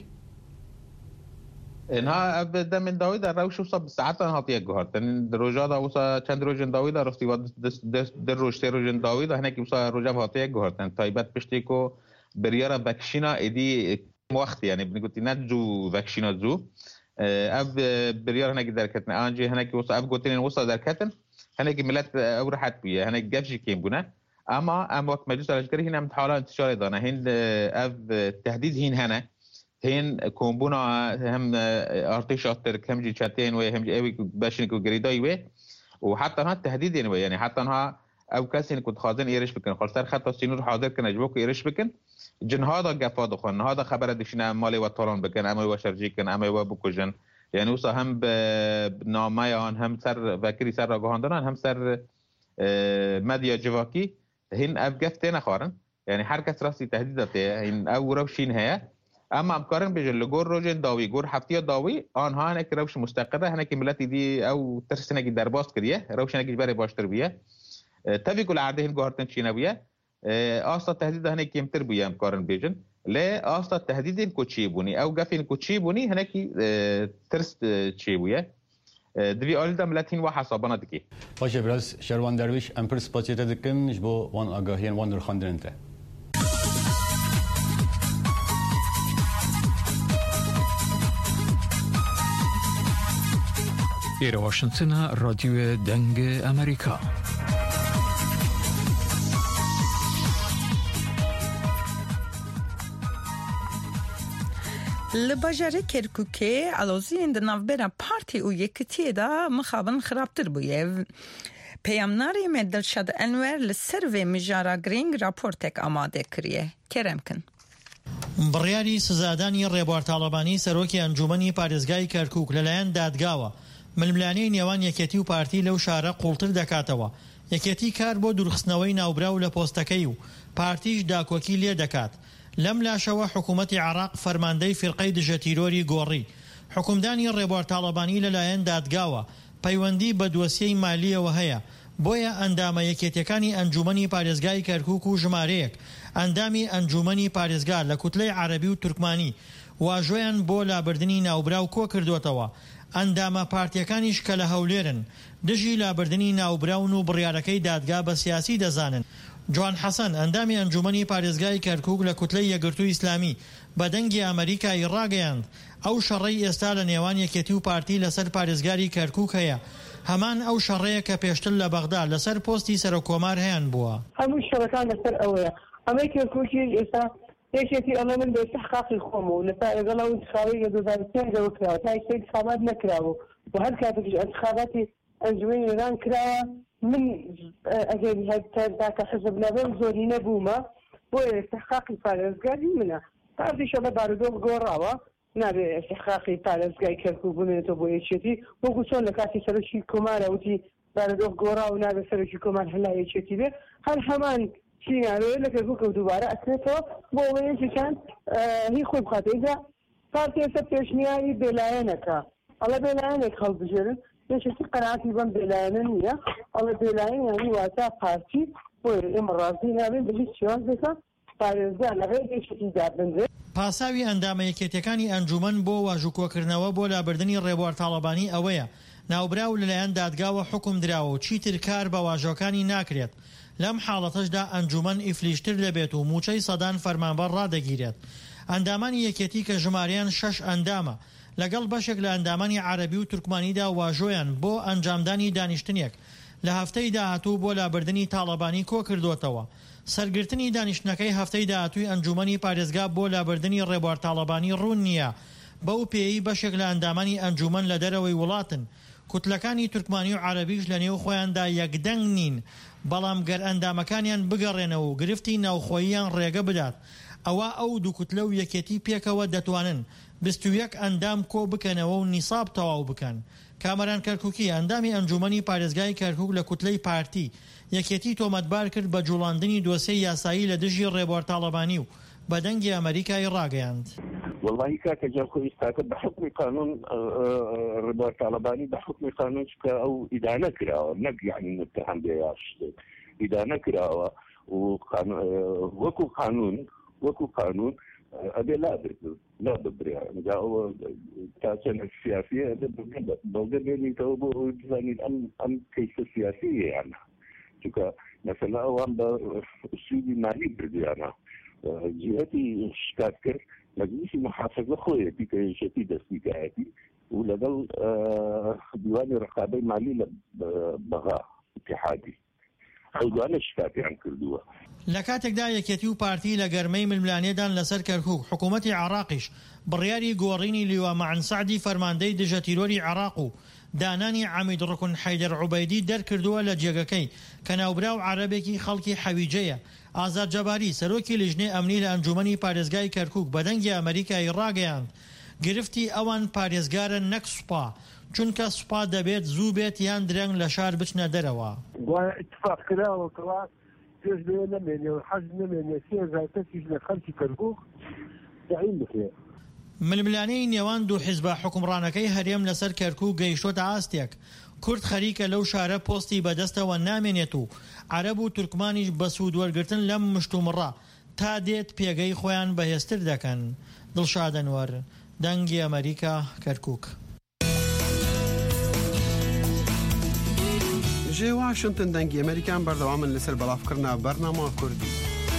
انها ابدا من داوود روش وصل ساعات هاتيه جهات دروجا دا وصا چند روزن داوود راستی ود در روز تر روزن داوود هناك وصا روجا هاتيه جهات تایبت پشتی کو بریارا بکشینا ادی وقت يعني بنقول نجو بکشینا زو اب بريار هناك دركتنا انجي هناك وصا اب قلتين وصا دركتن هناك ملت او راحت بيه هناك جابشي كيم بنا اما ام وقت مجلس العسكري هنا متحاول انتشار دانا هند اف تهديد هين هنا هين كومبونا هم ارتشات ترك هم جي شاتين وهم جي اوي باشن كو غريداي وي وحتى ها التهديد يعني يعني حتى ها او كاسين كنت خازن ايرش بكن خلصر خط سينور حاضر كن اجبوك ايرش بكن جن هذا قفاد خن هذا خبر دشنا مالي وطالون بكن اما وشرجي كن اما وبكوجن يعني وصا هم بناميان هم سر فكري سر راغاندان هم سر مديا جواكي هن افقفتنا خارن يعني حركه راسي تهديداته هن او روشين هي اما امكارن بجن لغور روجن داوي غور حفتيه داوي آنها هناك روش مستقره هناك ملتي دي او ترسنه درباست كريه روشنه جبر باشتر بيه تبي كل عاده هن غورتن شينويه اصلا تهديد هناك يمتر بيه امكارن بجن لا اصلا تهديد كوتشيبوني او غافين كوتشيبوني هناك ترس تشيبويه دوی آلدا ملتین و حسابانا دکی. باشه براز شروان درویش امپرس پاچیت دکن جبو وان آگاهیان وان در خاندرنته. ایره واشنطن رادیو دنگ امریکا. لباجره کرکوکی علازین در نوبر پارتی او یکتی دا مخابن خرابتر بویه. پیامناری مدل شد انور لسروی مجارا گرینگ راپورتک آماده کریه. کرم کن. بڕیاری سزادانی ڕێبوار تاڵەبانی سەرۆکی ئەنجومەنی پارێزگای کەرکووک لەلایەن دادگاوە ململانەی نێوان یەکێتی و پارتی لەو شارە قوڵتر دەکاتەوە. یەکێتی کار بۆ دوورخستنەوەی ناوبراو لە پۆستەکەی و پارتیش داکۆکی لێ دەکات. لەم لاشەوە حکوومەتی عراق فەرماندەی فرقەی دژە تیرۆری گۆڕی. حکومدانی ڕێبوار تاڵەبانی لەلایەن دادگاوە پەیوەندی بە دۆسیەی مالیەوە هەیە. بۆیە ئەندامە یەکێتیەکانی ئەنجومەنی پارێزگای کەرکووک و ژمارەیەک ئەندامی ئەنجومەنی پارێزگا لە کوتلەی عەرەبی و تورکمانی واژۆیان بۆ لابردنی ناوبراو کۆ کردوتەوە. ئەندامە پارتیەکانیش کە لە هەولێرن دژی لابردنی ناوبراون و بڕیارەکەی دادگا بە سیاسی دەزانن. جوان حەسەن ئەندامی ئەنجومەنی پارێزگای کەرکووک لە کوتلەی یەکگرتووی ئیسلامی بە دەنگی ئەمریکای ڕاگەیاند ئەو شەڕەی ئێستا لە نێوان یەکێتی و پارتی لەسەر پارێزگاری کەرکووک هەیە. هەمان ئەو شەڕەیە کە پێشتر لە بەغدا لەسەر پۆستی سەرۆکۆمار هەیان بووە. هەموو شەڕەکان لەسەر ئەوەیە. ئەمەی کەرکووکی ئێستا یەکێتی ئەمە من بە استحقاقی خۆمەوە و لەسا لەگەڵ ئەو انتخابەی لە دوو هەزار و پێنجەوە کراوە تا ئێستا انتخابات نەکراوە و هەر کاتێکیش انتخاباتی ئەنجومەنی ئێران کراوە من ئەگەر تاکە حزب نەبەم زۆری نەبوومە بۆیە استحقاقی پارێزگاری منە. پارتیشە بە بارودۆخ گۆڕاوە نابێ استحقاقی پارێزگای کەرکووک بمێنێتەوە بۆ یەکێتی وەکو چۆن لە کاتی سەرۆکی کۆمارە وتی بارودۆخ گۆڕاو و نابێ سەرۆکی کۆمار هەلا یەکێتی بێ هەر هەمان چیناوێ لە کەرکووک و دووبارە ئەکرێتەوە بۆ ئەوەیەکیان هی خۆی بخاتەیدا پارتی ئێستا پێشنیاری بێلایەنەکە ئەڵە بێلایەنێک هەڵبژێرن یەکێتی قەناعەتی بەم بێلایەنە نییە ئەڵە بێلایەن یانی واتە پارتی بۆیە ئێمە ڕازی نابێن بە هیچ شێوازێکە پارێزگا لەغێر یەکێتی دابنرێت. پاساوی ئەندامە یەکێتیەکانی ئەنجومەن بۆ واژووکۆکردنەوە بۆ لابردنی ڕێبوار تاڵەبانی ئەوەیە ناوبراو لەلایەن دادگاوە حکم دراوە و چیتر کار بە واژۆکانی ناکرێت. لەم حاڵەتەشدا ئەنجومەن ئیفلیشتر دەبێت و موچەی سەدان فەرمانبەر ڕادەگیرێت. ئەندامانی یەکێتی کە ژمارەیان شەش ئەندامە لەگەڵ بەشێک لە ئەندامانی عەرەبی و تورکمانیدا واژۆیان بۆ ئەنجامدانی دانیشتنێک لە هەفتەی داهاتوو بۆ لابردنی تاڵەبانی کۆ کردوتەوە. سەرگرتنی دانیشتنەکەی هەفتەی داهاتووی ئەنجومەنی پارێزگا بۆ لابردنی ڕێبوار تاڵەبانی ڕوون نییە. بەو پێی بەشێک لە ئەندامانی ئەنجومەن لە دەرەوەی وڵاتن. کوتلەکانی تورکمانی و عەرەبیش لە نێو خۆیاندا یەکدەنگ نین، بەڵام گەر ئەندامەکانیان بگەڕێنەوە و گرفتی ناوخۆییان ڕێگە بدات ئەوە ئەو دوو کوتلە و یەکێتی پێکەوە دەتوانن بیست و یەک ئەندام کۆ بکەنەوە و نیساب تەواو بکەن. کامەران کەرکووکی ئەندامی ئەنجومەنی پارێزگای کەرکووک لە کوتلەی پارتی یەکێتی تۆمەتبار کرد بە جوڵاندنی دۆسیەی یاسایی لە دژی ڕێبوار تاڵەبانی و بە دەنگی ئەمریکای ڕاگەیاند. والله كاك جاكو يستاكد بحكم قانون رباط طالباني بحكم قانون شكا او اذا نكره نك يعني متهم بياش اذا نكره وقانون وكو قانون وكو قانون ابي لا لا بدري يعني جاءوا تاسن السياسيه بلغه بيني تو يعني ام ام كيس السياسيه يعني شكا مثلا او عند اسلوبي مالي بدي انا جهتي شكاكر مجلس المحافظة خوية بك شتي دستيقاتي ولقل ديوان الرقابة المالية بغاء اتحادي ئەو دوانە شکاتیان کردووە. لە کاتێکدا یەکێتی و پارتی لە گەرمەی ململانێدان لەسەر کەرکووک، حکوومەتی عێراقیش بڕیاری گۆڕینی لیوا مەعەن سەعدی فەرماندەی دژە تیرۆری عێراق و دانانی عەمید ڕکن حەیدەر عوبەیدی دەرکردووە لە جێگەکەی کە ناوبراو عەرەبێکی خەڵکی حەویجەیە. ئازاد جەباری سەرۆکی لیژنەی ئەمنی لە ئەنجومەنی پارێزگای کەرکووک بەدەنگی ئەمریکای ڕاگەیاند گرفتی ئەوان پارێزگارە نەک سوپا، چونکە سوپا دەبێت زوو بێت یان درەنگ لە شار بچنە دەرەوە. اتفاق کراوەکەوە پێش بێ نەمێنێ و حەز نەمێنێ سێ هەزار کەسیش لە خەڵکی کەرکووک تعیین بکرێ. ململانەی نێوان دوو حیزبە حکومڕانەکەی هەرێم لەسەر کەرکووک گەیشتۆتە ئاستێک. کورد خەریکە لەو شارە پۆستی بەدەستەوە نامێنێت و عەرەب و تورکمانیش بە سوود وەرگرتن لەم مشتومڕە تا دێت پێگەی خۆیان بەهێزتر دەکەن. دڵشاد ئەنوەر، دەنگی ئەمریکا، کەرکووک. ژێ واشنتن دەنگی ئەمریکان بەردەوامن لەسەر بەڵافکردنا بەرنامە کوردی.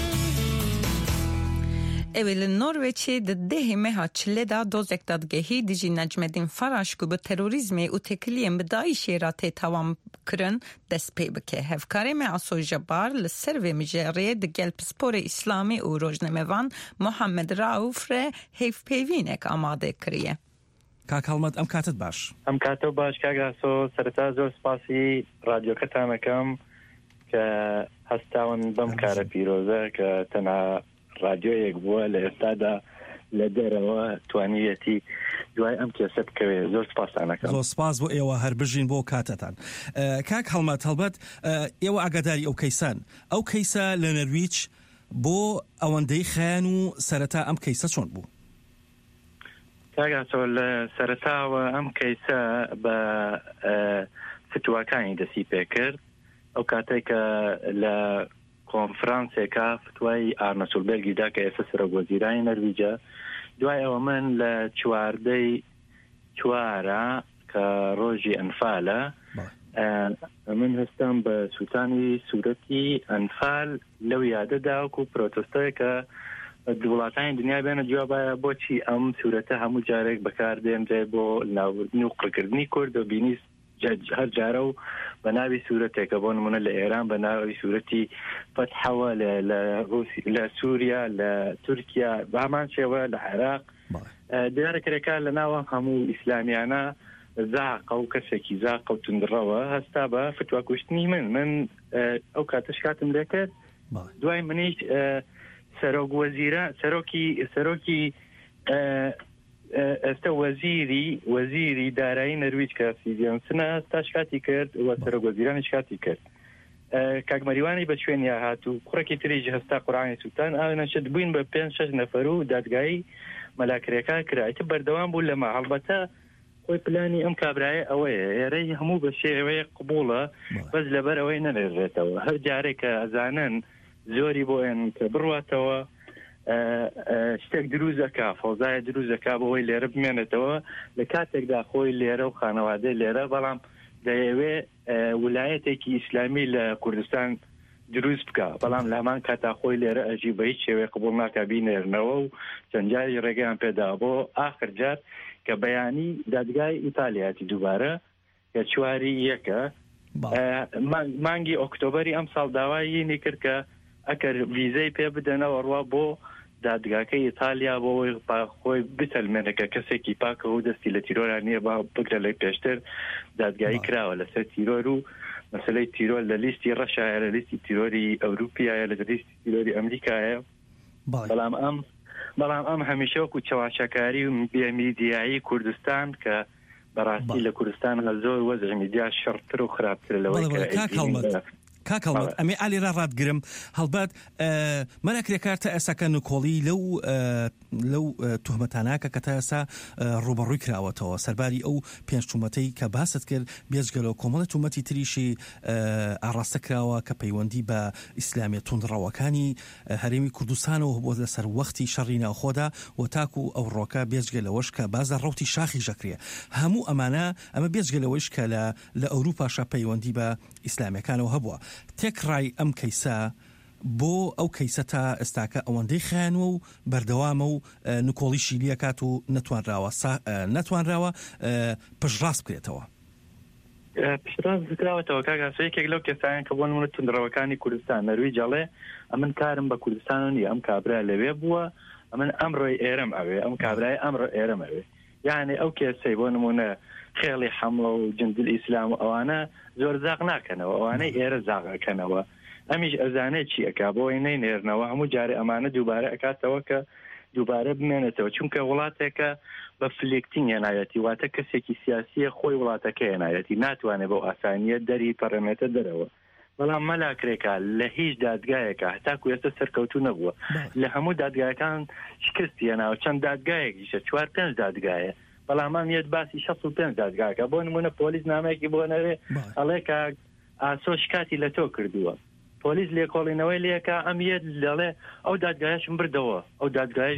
Evi li Norveçê di dehê meha çilê da dozek dadgehî dijî Necmedîn Faraş ku bi terorîzmê û têkiliyên bi Daişê re tê tawan kirin dest pê bike. Hevkarê me Asoy Jebar li ser vê mijariyê di gel Pisporê İslamî û rojnamevan Mohamed Rauf re hevpêvînek amade kiriye. کاک هەڵمەت ئەم کاتت باش. ئەم کاتە باش کاگراسۆ سەرەتا زۆر سپاسی رادیۆکەتانەکەم کە هەستاون بەم کارە پیرۆزە کە تەنها رادیۆیەک بووە لە ئێستادا لە دەرەوە توانیەتی دوای ئەم کێسە بکەوێ. زۆر سپاسانەکەم. زۆر سپاس بۆ ئێوە هەر بژین بۆ کاتەتان. کاک هەڵمەت هەڵبەت ئێوە ئاگاداری ئەو کەیسان ئەو کەیسە لە نەرویج بۆ ئەوەندەی خەیان و سەرەتا ئەم کەیسە چۆن بوو؟ کاگاسۆ لە سەرەتاوە ئەم کەیسە بە فتوواکانی دەستی پێ کرد. ئەو کاتێک کە لە کۆنفرانسێکە فتوای ئارنە سولبەرگی دا کە ئێستا سەرۆکوەزیرانی نەرویجە، دوای ئەوە من لە چواردەی چوارە کە ڕۆژی ئەنفالە من هەستم بە سووتانی سوورەتی ئەنفال لەو یادەدا وەکو پرۆتستەیە کە وڵاتانی دنیا بێنە جوابایە بۆچی ئەم سوورەتە هەموو جارێک بەکاردێنرێ بۆ ناوردنی و قڕکردنی کورد و بینی هەر جارە و بە ناوی سوورەتێکە بۆ نمونە لە ئێران بە ناوی سوورەتی فەتحەوە لە سووریا لە تورکیا بە هەمان شێوە لە عێراق دیارەکرێکە لە ناوە هەموو ئیسلامیانە زاقە و کەسێکی زاقە و توندڕەوە هەستا بە فتوا کوشتنی من من ئەو کاتە شکاتم لێ کرد. دوای منیش سەرۆک وەزیرە سەرۆکی سەرۆکی ئێستا وەزیری وەزیری دارایی نەرویج کە سیڤیانسنە هەستا شکاتی کرد و سەرۆک وەزیرانی شکاتی کرد. کاک مەریوانی بە شوێنیا هات و کوڕێکی تریژ هەستا قورعانی سووتان ئاوێنەشت بووین بە پێنج شەش نەفەر و دادگایی مەلاکرێکا کرایتە بەردەوام بوو لەمە. هەڵبەتە خۆی پلانی ئەم کابرایە ئەوەیە ئێرەی هەموو بە شێوەیە قبوڵە بەس لەبەر ئەوەی نەنێژێتەوە. هەر جارێک کە ئەزانن زۆری بۆیان کە بڕواتەوە شتێک دروزەکە فەوزایە دروزەکە بەوەی لێرە بمێنێتەوە لە کاتێکدا خۆی لێرە و خانەوادەی لێرە بەڵام دەیەوێ ویلایەتێکی ئیسلامی لە کوردستان دروست بکە بەڵام لە هەمان کاتا خۆی لێرە ئەژی بە هیچ شێوەیە قبوڵ ناکە بینێرنەوە و چەندجاری ڕێگەیان پێدا بۆ ئاخر جار کە بەیانی دادگای ئیتالیاتی دووبارە کە چواری یەکە مانگی ئۆکتۆبەری ئەم ساڵ داوایی کرد کە ئەکەر ویزەی پێ بدەنەوە ڕوا بۆ دادگاکەی ئیتالیا بۆەوەی خۆی بتەلمێنەکە کەسێکی پاکە و دەستی لە تیرۆران نییە با بگرە لەی پێشتر دادگایی کراوە لەسەر تیرۆر و مەسلەی تیرۆر لە لیستی ڕەشایە لە لیستی تیرۆری ئەوروپیایە لە لیستی تیرۆری ئەمریکایە. بەڵام ئەم بەڵام ئەم هەمیشە وەکو چاواشەکاری و میدیایی کوردستان کە بەڕاستی لە کوردستان لە زۆر وەزع میدیا شەڕتر و خراپتر لەوەی کاکەڵمەت ئەمێ ئالیرا ڕادگرم هەڵبەت مەراکرێکار تا ئێساکە نکۆڵی لەو لەو توهمەتاناکە کە تا ئێسا ڕوبەڕووی کراوەتەوە سەرباری ئەو پێنج تومەتەی کە باست کرد بێجگەلەوە کۆمەڵە تومەتی تریشی ئاڕاستە کراوە کە پەیوەندی بە ئیسلامیە توندڕەوەکانی هەرێمی کوردستانەوە بۆ لەسەر وەختی شەڕی ناوخۆدا و تاکو ئەو ڕۆکە بێجگەلەوەش کە بازە ڕەوتی شاخی ژەکرێ هەموو ئەمانە ئەمە بێجگەلەوەش کە لە ئەوروپاشە پەیوەندی بە ئیسلامیەکانەوە هەبووە. تێکڕای ئەم کەیسە بۆ ئەو کەیسە تا ئێستاکە ئەوەندەی خیانوە و بەردەوامە و نکۆڵی شیلیەکات و نەتوانراوە نەتوانراوە پشتڕاست بکرێتەوە. پشتڕاست کراوەتەوە کاگاسەیە یەکێک لەو کەسایان کە بۆ نمونە توندڕەوەکانی کوردستان نەرویج ئەڵێ ئەمن کارم بە کوردستان نیە ئەم کابرا لەوێ بووە ئەمن ئەمڕۆی ئێرەم ئەوێ ئەم کابرای ئەمڕۆ ئێرەم ئەوێ یعنی ئەو کێسەی بۆ نمونە خێڵی حەمڵە و جندل ئیسلام و ئەوانە زۆر زاق ناکەنەوە ئەوانەی ئێرە زاغەکەنەوە ئەمیش ئەزانێت چی ئەکا بۆی نەینێرنەوە هەموو جارێ ئەمانە دووبارە ئەکاتەوە کە دووبارە بمێنێتەوە چونکە وڵاتێکە بە فلێکتین هێنایەتی واتە کەسێکی سیاسیە خۆی وڵاتەکە هێنایەتی ناتوانێت بۆ ئاسانیە دەری پەرلەمێنتە دەرەوە بەڵام مەلاکرێکە لە هیچ دادگایەکە هەتاکو ئێستا سەرکەوتوو نەبووە لە هەموو دادگایەکان شکستی هێناوە چەند دادگایەکیشە چوار پێنج دادگایە بەڵام ئەم یەت باسی شەست و پێنج دادگاکە بۆ نمونە پۆلیس نامەیەکی بۆ نەوێ ئەڵێ کە ئاسۆ شکاتی لە تۆ کردووە پۆلیس لێکۆڵینەوەی لێکە ئەم یەت دەڵێ ئەو دادگایەشم بردەوە ئەو دادگایش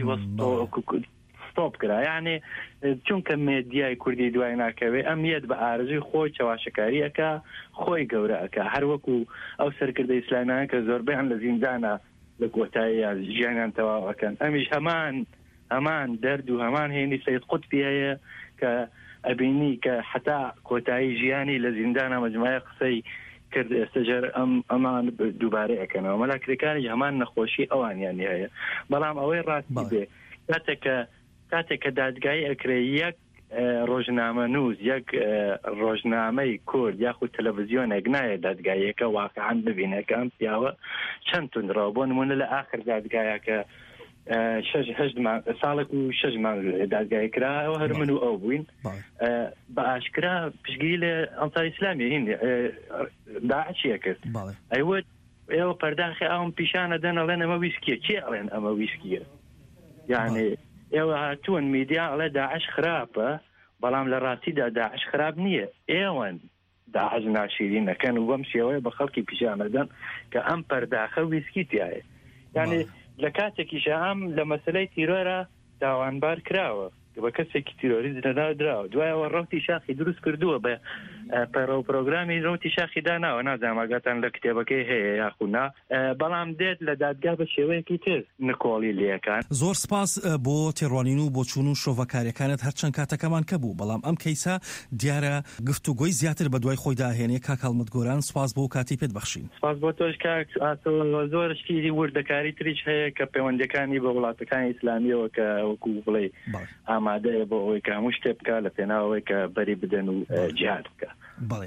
ستۆپ کرا یعنی چونکە مێدیای کوردی دوای ناکەوێ ئەم یەت بە ئارزوی خۆی چاواشەکاریەکە خۆی گەورەکە هەر وەکو ئەو سەرکردە ئیسلامیان کە زۆربیان لە زیندانە لە کۆتایی ژیانیان تەواوەکەن ئەمیش هەمان هەمان دەرد و هەمان هێنی سەید قوتبی هەیە کە ئەبینی کە حتا کۆتایی ژیانی لە زیندانە مەجموعە قسەی کرد ئێستاژەر ئەم ئەمان دووبارە ئەکەنەوە مەلاکرەکانی هەمان نەخۆشی ئەوانیانی هەیە بەڵام ئەوەی ڕاستی بێ کاتێکە کاتێککە دادگای ئەکرێ یەک ڕۆژنامە نووس یەک ڕۆژنامەی کورد یاخود تەلەڤیزیۆنێک نایە دادگایەکە واقعان ببینەکە ئەم پیاوە چەند تونندڕەوە بۆ نمونە لە ئاخر دادگایەکە شش هەشت ساڵێک و شەش مانگ دادگای کراوە هەر من و ئەو بووین بە ئاشکرا پشتگیری لە ئەنساری ئیسلامی هین داعشیە کرد ئەیوت ئێوە پەرداخی ئەوم پیشانە دەن ئەڵێن ئەمە ویسکیە چی ئەڵێن ئەمە ویسکیە یعنی ئێوە هاتوون میدیا ئەڵێ داعش خراپە بەڵام لە ڕاستیدا داعش خراپ نییە ئێوەن داعش ناشیرین نەکەن و بەم شێوەیە بە خەڵکی پیشانەدەن کە ئەم پەرداخە ویسکی تایە یعنی لە کاتێکیشە ئەم لە مەسلەی تیرۆرە داوانبار کراوە بە کەسێکی تیرۆریست لەدا دراوە دوایەوە ڕوتی شاخی دروست کردووە بە پەرە و پرۆگرامی ڕوتی شاخی داناوە نازانماگاتان لە کتێبەکەی هەیە یاخونا بەڵام دێت لە دادگا بە شێوەیەکی تر نکۆڵی لێکان زۆر سپاس بۆ تێڕوانین و بۆ چوون و شۆڤەکاریەکانت هەرچەند کاتەکەمان کە بوو بەڵام ئەم کەیسە دیارە گفتوگۆی زیاتر بە دوای خۆی داهێنێ کاک هەڵمەت گۆران سپاس بۆ کاتی پێت بەخشین سپاس بۆ تۆش کاک ئاسۆ زۆر شتی وردەکاری تریش هەیە کە پەیوەندەکانی بە وڵاتەکانی ئیسلامیەوە کە وەکو بڵێ ئامادەیە بۆ ئەوەی کە هەموو شتێ بکە لە پێناوەوەی کە بەری بدەن و جیهاد بکە بەڵێ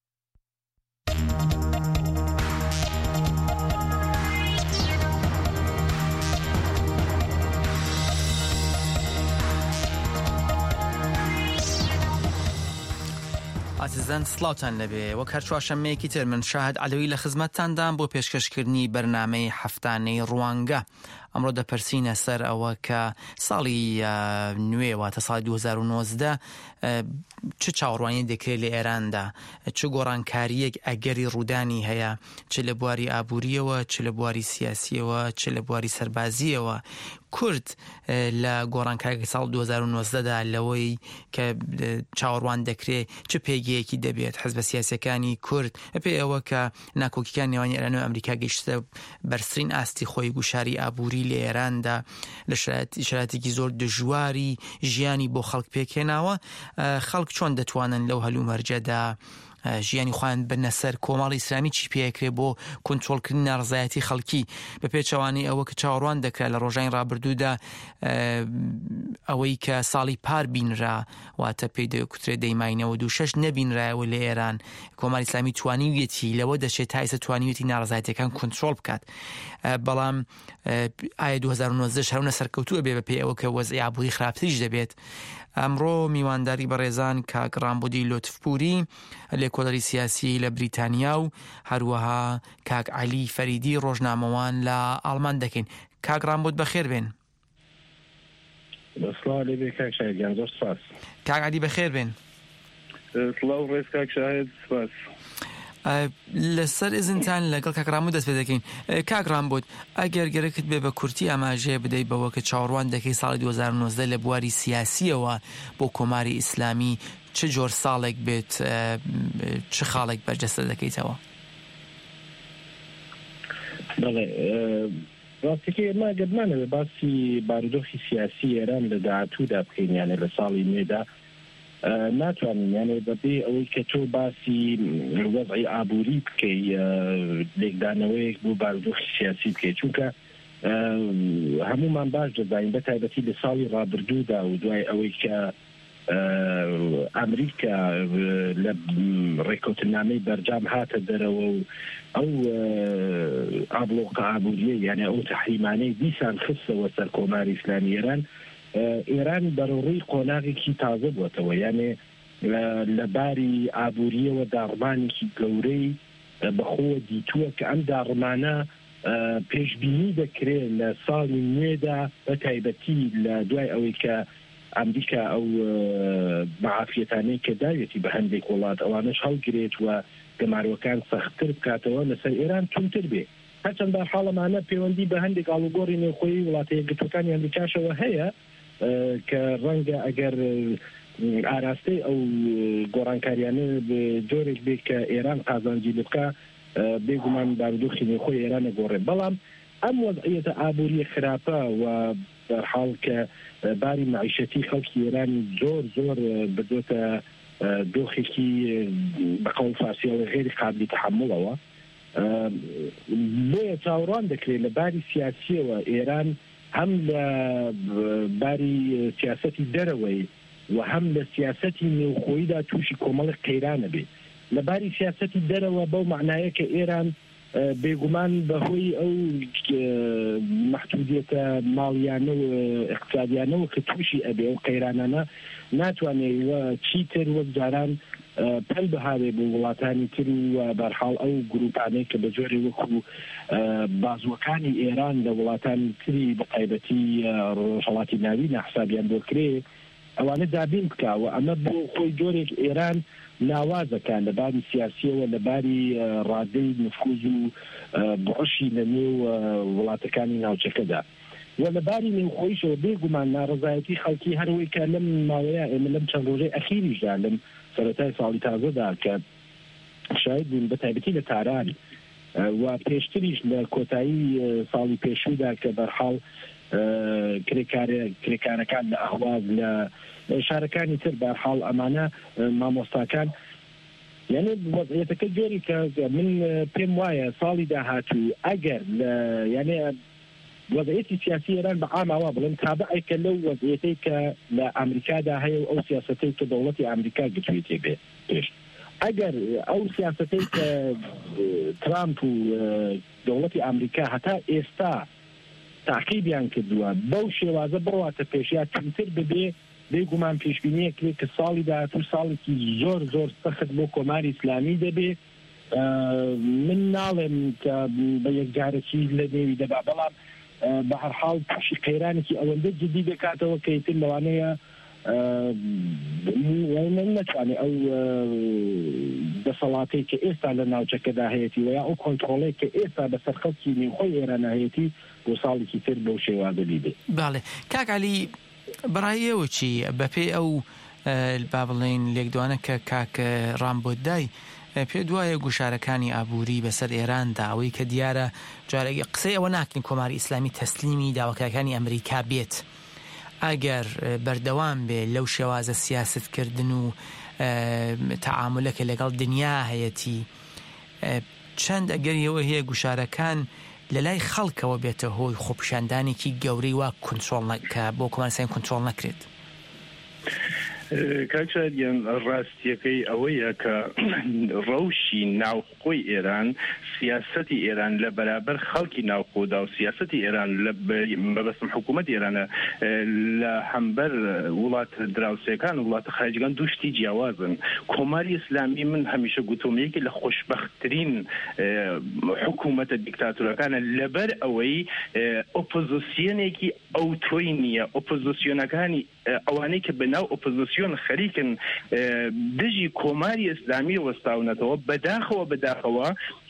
ئازیزان سڵاوتان لەبێ وەک هەر چوارشەممەیەکی تر من شاهد عەلەوی لە خزمەتتاندام بۆ پێشکەشکردنی بەرنامەی هەفتانەی ڕوانگە ئەمڕۆ دەپرسینە سەر ئەوە کە ساڵی نوێ واتە ساڵی دوو هەزار و نۆزدە چ چاوەڕوانی دەکرێت لە ئێراندا چ گۆڕانکاریەک ئەگەری ڕوودانی هەیە چ لە بواری ئابووریەوە چ لە بواری سیاسیەوە چ لە بواری سەربازیەوە کورد لە گۆڕانکاریەکی ساڵ دوو هەزار و نۆزدەدا لەوەی کە چاوەڕوان دەکرێت چ پێگەیەکی دەبێت حەزبە سیاسیەکانی کورد پێ ئەوە کە ناکۆکیەکان نێوانی ئێران و ئەمریکا گەیشتە بەرزترین ئاستی خۆی گوشاری ئابووری لە ئێراندا لە شرایطێکی زۆر دژواری ژیانی بۆ خەڵک پێکهێناوە خەڵک چۆن دەتوانن لەو هەلومەرجەدا ژیانی خۆیان بنە سەر کۆمەڵی ئیسلامی چی پێکرێ بۆ کۆنترۆڵکردنی ناڕزایەتی خەڵکی بە پێچەوانی ئەوە کە چاوەڕوان دەکرا لە ڕۆژانی ڕابردوودا ئەوەی کە ساڵی پار بینرا واتە پێی دەکوترێت دەیماینەوە دوو شەش نەبینرایەوە لە ئێران کۆمەڵی ئیسلامی توانیویەتی لەوە دەچێت تا ئێستا توانیویەتی ناڕزایەتیەکان کۆنترۆڵ بکات بەڵام ئایا دوو هەزار و نۆزدە هەرونە سەرکەوتووە بێ بە پێی ئەوە کە وەزعی ئابووری خراپتریش دەبێت ئەمڕۆ میوانداری بەڕێزان کاک ڕامبودی لۆتفپوری لێکۆڵەری سیاسی لە بریتانیا و هەروەها کاک عەلی فەریدی ڕۆژنامەوان لە ئاڵمان دەکەین کاک ڕامبود بەخێر بێن کاک عەلی بەخێر بێن سڵاو ڕێز کاک شاهد سپاس لەسەر ئزنتان لەگەڵ کاکرامبود دەست پێ دەکەین کاکرامبود ئەگەر گەرەکت بێ بە کورتی ئاماژەیە بدەیت بەوە کە چاوەڕوان دەکەی ساڵی دوو هەزار و نۆزدە لە بواری سیاسیەوە بۆ کۆماری ئیسلامی چ جۆر ساڵێک بێت چ خاڵێک بەرجەستە دەکەیتەوە؟ بەڵێ ڕاستیەکەی ئێمە گەرمانە لە باسی بارودۆخی سیاسی ئێران لە داهاتوودا بکەین یانە لە ساڵی نوێدا ناتوانین یعنی بەبێ ئەوەی کە تۆ باسی وەزعی ئابووری بکەی لێکدانەوەیەک بۆ بارودۆخی سیاسی بکەیت چونکە هەمومان باش دەزانین بە تایبەتی لە ساڵی ڕابردوودا و دوای ئەوەی کە ئەمریکا لە ڕێکەوتنامەی بەرجام هاتە دەرەوە و ئەو ئابلۆقە ئابووریە یعنی ئەو تەحریمانەی دیسان خستەوە سەر کۆماری ئیسلامی ئێران ئێران بەڕۆڕی قۆناغێکی تازە بووەتەوە یعنی لە باری ئابووریەوە داڕمانێکی گەورەی بەخۆوە دیتووە کە ئەم داڕمانە پێشبینی دەکرێت لە ساڵی نوێدا بە تایبەتی لە دوای ئەوەی کە ئەمریکا ئەو معافیەتانەی کە داوێتی بە هەندێک وڵات ئەوانش هەڵگرێت و گەماروەکان سەختتر بکاتەوە لەسەر ئێران تونتر بێ هەرچەند بە حاڵەمانە پەیوەندی بە هەندێک ئاڵوگۆڕی نێوخۆی وڵاتە یەکگرتوەکانی ئەمریکاشەوە هەیە کە ڕەنگە ئەگەر ئاراستەی ئەو گۆڕانکاریانە جۆرێک بێت کە ئێران قازانجی بکە بێگومان بارودۆخی نێوخۆی ئێرانە گۆڕێ بەڵام ئەم وەضعیەتە ئابووریە خراپە و بەرحاڵ کە باری معیشەتی خەڵکی ئێرانی زۆر زۆر بدۆتە دۆخێکی بەقەول فارسیەوە غێری قابلی تەحمڵەوە بۆیە چاوەڕوان دەکرێت لە باری سیاسیەوە ئێران هەم لە باری سیاسەتی دەرەوەی و هەم لە سیاسەتی نێوخۆییدا تووشی کۆمەڵی قەیرانە بێت لە باری سیاسەتی دەرەوە بەو معنایە کە ئێران بێگومان بەهۆی ئەو محدودیەتە ماڵیانە و اقتصادیانەوە کە تووشی ئەبێ و قەیرانانە ناتوانێت چیتر وەک جاران پەل بەهاوێ بۆ وڵاتانی تر و بەرحاڵ ئەو گروپانەی کە بە جۆرێ وەکو بازوەکانی ئێران لە وڵاتانی تری بە تایبەتی ڕۆژهەڵاتی ناوی نەحسابیان بۆ کرێ ئەوانە دابین بکاوە ئەمە بۆ خۆی جۆرێک ئێران لاوازەکان لە باری سیاسیەوە لە باری ڕادەی نفوذ و بڕشی لە نێو وڵاتەکانی ناوچەکەدا و لە باری نێوخۆییشەوە بێگومان ناڕزایەتی خەڵکی هەروەی کە لەم ماوەیە ئێمە لەم چەند ڕۆژەی ئەخیریشدا لەم سەرەتای ساڵی تازەدا کە شاید بوون بە تایبەتی لە تاران و پێشتریش لە کۆتایی ساڵی پێشوودا کە بەرحاڵ کرێکارەکان لە ئەحواز لە شارەکانی تر بەرحاڵ ئەمانە مامۆستاکان یعنی وەضعیەتەکە جۆری کە من پێم وایە ساڵی داهاتوو ئەگەر یعنی وەضعیەتی سیاسی ئێران بە عاماوە بڵێن تابعێکە لەو وەضعیەتەی کە لە ئەمریکادا هەیە و ئەو سیاسەتەی کە دەوڵەتی ئەمریکا گرتوێتێ بێ پێش ئەگەر ئەو سیاسەتەی کە ترامپ و دەوڵەتی ئەمریکا هەتا ئێستا تاقیبیان کردووە بەو شێوازە بڕواتە پێشیا چونتر ببێ بێگومان پێشبینیەک کرێت کە ساڵی داهاتوو ساڵێکی زۆر زۆر سەخت بۆ کۆماری ئیسلامی دەبێ من ناڵێم کە بە یەکجارەکی لە نێوی دەبا بەڵام بە هەر حاڵ پاشی قەیرانێکی ئەوەندە جدی دەکاتەوە کە ئیتر لەوانەیە نەتوانێت ئەو دەسەڵاتەی کە ئێستا لە ناوچەکەدا هەیەی و یا ئەو کۆنتڕۆڵەی کە ئێستا بەسەر خەڵکی نێوخۆی ئێران هەیەی بۆ ساڵێکی تر بەو شێوازە بیبێ. باڵێ کاک عەلی بەڕایەوە چی بەپێی ئەو با بڵێن لێکدوانە کە کاک ڕامبۆدای پێ دوایە گوشارەکانی ئابووری بەسەر ئێراندا ئەوەی کە دیارە جارێکی قسەی ئەوە ناکەین کۆماری ئیسلامی تەسلیمی داواکاکانی ئەمریکا بێت ئەگەر بەردەوام بێ لەو شێوازە سیاستکردن و تەعاملەکە لەگەڵ دنیا هەیەتی چەند ئەگەریەوە هەیە گوشارەکان لە لای خەڵکەوە بێتە هۆی خۆپیشاندانێکی گەورەی وا کنترۆڵەکە بۆ کۆمارسیان کنترۆڵ نەکرێت. کاکشادیان ڕاستیەکەی ئەوەیە کە ڕەوشی ناوخۆی ئێران سیاسەتی ئێران لە بەرابەر خەڵکی ناوخۆدا و سیاسەتی ئێران لە بەبەستم حکوومەت ئێرانە لە هەمبەر وڵات دراوسەکان و وڵاتە خارجیەکان دووشتی جیاوازن. کۆماری ئیسلامی من هەمیشە گوتۆمەیەکی لە خۆشبەختترین حکوومەتە دیکتاتورەکانە لەبەر ئەوەی ئۆپۆزیسیۆنێکی ئەوتۆی نییە. ئۆپۆزیسیۆنەکانی ئەوانەی کە بەناو ئۆپۆزیسیۆن خەریکن دژی کۆماری ئیسلامی وەستاونەتەوە بەداخەوە بەداخەوە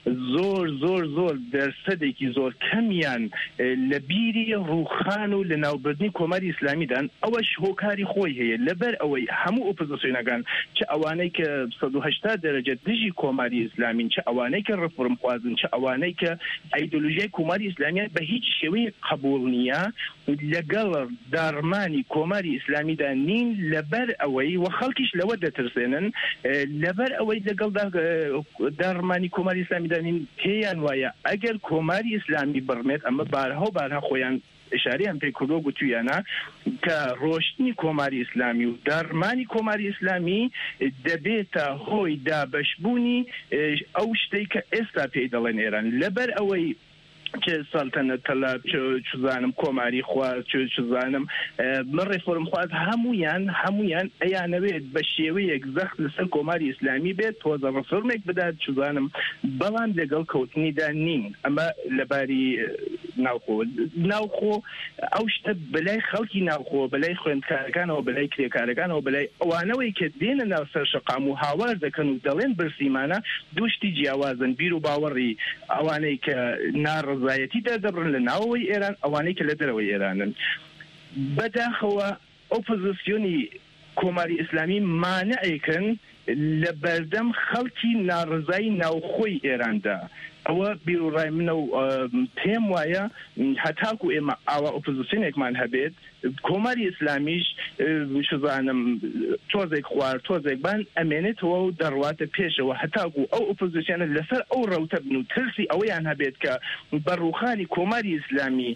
زۆر زۆر زۆر دەرسەدێکی زۆر کەمیان لە بیری ڕووخان و لە ناوبردنی کۆماری ئیسلامیدان ئەوەش هۆکاری خۆی هەیە لەبەر ئەوەی هەموو ئۆپۆزیسیۆنەکان چه ئەوانەی کە سەد و هەشتا دەرەجە دژی کۆماری ئیسلامین چه ئەوانەی کە ڕفڕم خوازن چه ئەوانەی کە ئایدۆلۆژیای کۆماری ئیسلامیان بە هیچ شێوەیە قبوڵ نییە لەگەڵ دارمانی کۆماری ئیسلامیدا نین لەبەر ئەوەی و خەڵکیش لەوە دەترسێنن لەبەر ئەوەی لەگەڵ دارمانی کۆماری ئیسلامی پێیان وایە ئەگەر کۆماری ئیسلامی بڕمێت ئەمە بارها و بارها خۆیان ئشاریان پێ کردو گوتویانە کە ڕۆشتنی کۆماری ئیسلامی و دارمانی کۆماری ئیسلامی دەبێتە هۆی دابەشبوونی ئەو شتەی کە ئێستا پێی دەڵێن ئێران لەبەر ئەوەی چه سەڵتەنە تەلاب چزانم کۆماری خواز چزانم من ڕێفۆرم خواز هەمویان هەمویان ئەیانەوێت بە شێوەیەک زەخت لەسەر کۆماری ئیسلامی بێت تۆزە ڕفرمێک بدات چزانم بەڵام لەگەڵ کەوتنیدا نین ئەمە لەباری ناوخۆ ناوخۆ ئەو شتە بەلای خەڵکی ناوخۆ بەلای خوێندکارەکانەوە بەلای کرێکارەکانەوە بەلای ئەوانەوەی کە دێنە ناو سەر شەقام و هاوار دەکەن و دەڵێن برسیمانە دوشتی جیاوازن بیر و باوەڕی ئەوانەی کە ناڕ زایەتیدا دەبرن لە ناوەوەی ئێران ئەوانەی کە لە دەرەوەی ئێرانن بەداخەوە ئۆپۆزیسیۆنی کۆماری ئیسلامی مانعێکن لە بەردەم خەڵکی ناڕزایی ناوخۆی ئێراندا ئەوە بیرڕای منە و پێم وایە هەتاکو ئێمە ئاوا ئۆپۆزیسیۆنێکمان هەبێت کۆماری ئیسلامیش شزانم تۆزێک خوار تۆزێکبان ئەمێنێتەوە و دەڕواتە پێشەوە هەتاکو ئەو ئۆپۆزیسیۆنە لەسەر ئەو ڕەوتە بن و ترسی ئەوەیان هەبێت کە بەڕووخانی کۆماری ئیسلامی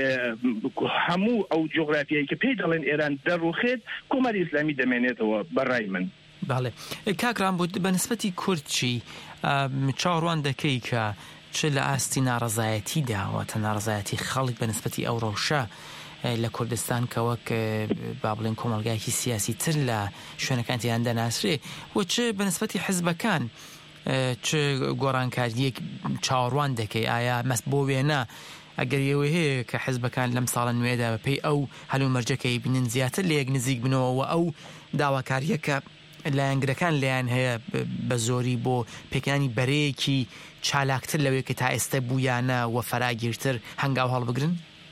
هەموو ئەو جۆغرافیایی کە پێی دەڵێن ئێران دەڕوخێت کۆماری ئیسلامی دەمێنێتەوە بەڕای من. باڵێ کاکرام بوو بە نسبەتی کورچی چاڕوان دەکەی کە چ لە ئاستی ناڕزایەتی داوەتە ناڕزایەتی خەڵک بە نسبەتی ئەو ڕەوشە لە کوردستان کە وەک با بڵێن کۆمەڵگایەکی سیاسی تر لە شوێنەکانتیان دەناسرێ و چ بە نسبەتی حیزبەکان چ گۆڕانکاریەک چاوەڕوان دەکەی ئایا مەست بۆ وێنە ئەگەر ئێوە هەیە کە حیزبەکان لەم ساڵە نوێدا بەپێی ئەو هەلو مەرجەکەی بینن زیاتر لە یەک نزیک بنەوە و ئەو داواکاریەکە لایەنگرەکان لەیان هەیە بە زۆری بۆ پێکانی بەرەیەکی چالاکتر لەوەی کە تا ئێستا بوویانە و فەراگیرتر هەنگاو هەڵبگرن؟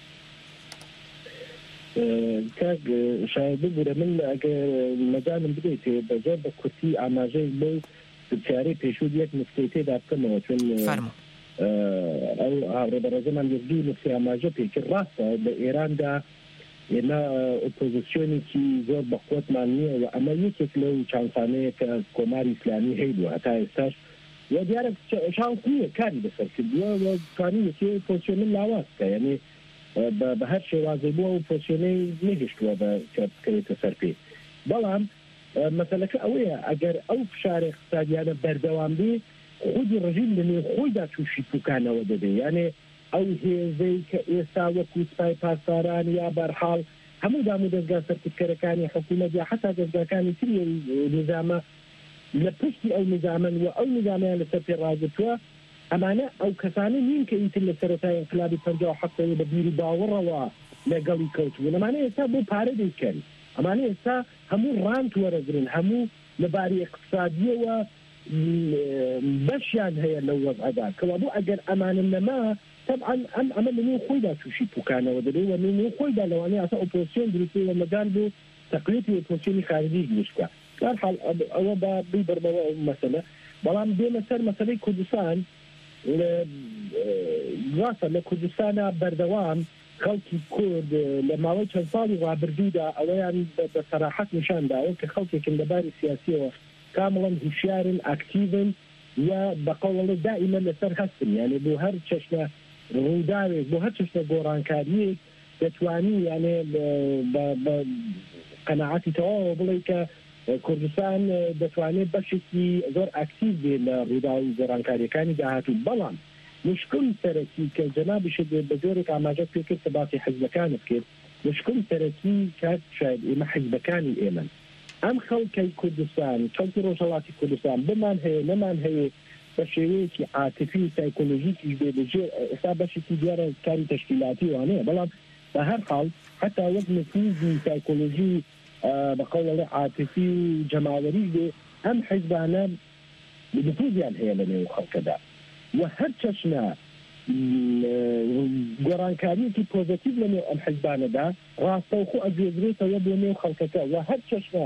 کاک شاید بگورە من ئەگەر مەجالم بدەیت بە زۆر بە کورتی ئاماژەی لەو پرسیارەی پێشوو یەک نکتەی تێدا بکەمەوە چون ئەو هاوڕێبەرەزەمان یەکدوو نکتەی ئاماژە پێکرد ڕاستە لە ئێراندا ئێمە ئۆپۆزیسیۆنێکی زۆر بەخۆتمان نییە و ئەمە یەکێک لەو چانسانەیە کە کۆماری ئیسلامی هەیە هەتا ئێستاش و دیارە شانس نییە کاری بەسەر کردووە و توانیوێتی پۆزیسیۆنە لاوازکە یعنی بە هەر شێوازەی بووە و پۆزیسیۆنەی نەگەشتووە بە بکەوێتە سەر پێ بەڵام مەسەلەکە ئەوەیە ئەگەر ئەو فشارە اقتصادیانە بەردەوام بێ خودی ڕژیم لەنێ خۆیدا تووشی پوکانەوە دەبێ یعنی ئەو هێزەی کە ئێستا وەکو سپای پاسداران یا بەرحاڵ هەموو دام و دەستگا سەرکردکەرەکانی حکوومەت یا حتا دەستگاکانی تری نظامە لە پشتی ئەو نظامن و ئەو نظامیان لەسەر پێڕاگرتووە ئەمانە ئەو کەسانە نین کە ئیتر لە سەرەتای انقلابی پەنجا و حەوتەوە بە بیری باوەڕەوە لەگەڵی کەوتبوون ئەمانە ئێستا بۆ پارە دەیکەن ئەمانە ئێستا هەموو ڕانت وەرەگرن هەموو لەباری اقتصادیەوە بەشیان هەیە لەو وەضعەدا کەوا بۆ ئەگەر ئەمانە نەما طبعا ئەم ئەمە لەنێو خۆیدا تووشی پوکانەوە دەبێت و لەنێو خۆیدا لەوانەیە ئاسا ئۆپۆزیسیۆن دروستکردن و مەدان بۆ تەقویەتی ئۆپۆزیسیۆنی خارجی گەشتکە بەرحاڵ ئەوە بە بیبەرمەوە ئەو مەسەلە بەڵام دێمە سەر مەسەلەی کوردستان ڕاستە لە کوردستانە بەردەوام خەڵکی کورد لە ماوەی چەند ساڵی ڕابردوودا ئەوەیان بە سەراحەت نیشانداوە کە خەڵکێکن لەباری سیاسیەوە کامڵەن هوشیارن ئاکتیڤن و بەقەوڵە دائیمە لەسەر هەستن یعنی بۆ هەر چەشنە ڕووداوێک بۆ هەر چەشنە گۆڕانکاریەک دەتوانی یعنی بە قەناعەتی تەواوە بڵێ کە کوردستان دەتوانێت بەشێکی زۆر ئاکتیڤ بێ لە ڕووداوی گۆڕانکاریەکانی داهاتوو بەڵام مشکل سەرەکی کە جەنابیش بە جۆرێک ئاماژە پێکرد کە باسی حیزبەکانت کرد مشکل سەرەکی کات شاید ئێمە حیزبەکانی ئێمن ئەم خەڵکەی کوردستان خەڵکی ڕۆژهەڵاتی کوردستان بمان هەیە نەمان هەیە بە شێوەیەکی عاتیفی سایکۆلۆژیکیش بێ بەجێ ئێستا بەشێکی دیارە کاری تەشکیلاتی وانەیە بەڵام بە هەر حاڵ حتا وەک نفوذی سایکۆلۆژی بەقەوڵە عاتیفی و جەماوەری بێ ئەم حیزبانە نفوذیان هەیە لەنێو خەڵکەدا و هەر چەشنا گۆڕانکاریەکی پۆزیتیڤ لە نێو ئەم حیزبانەدا ڕاستەوخۆ ئەگوێزرێتەوە بۆ نێو خەڵکەکە و هەر چەشنا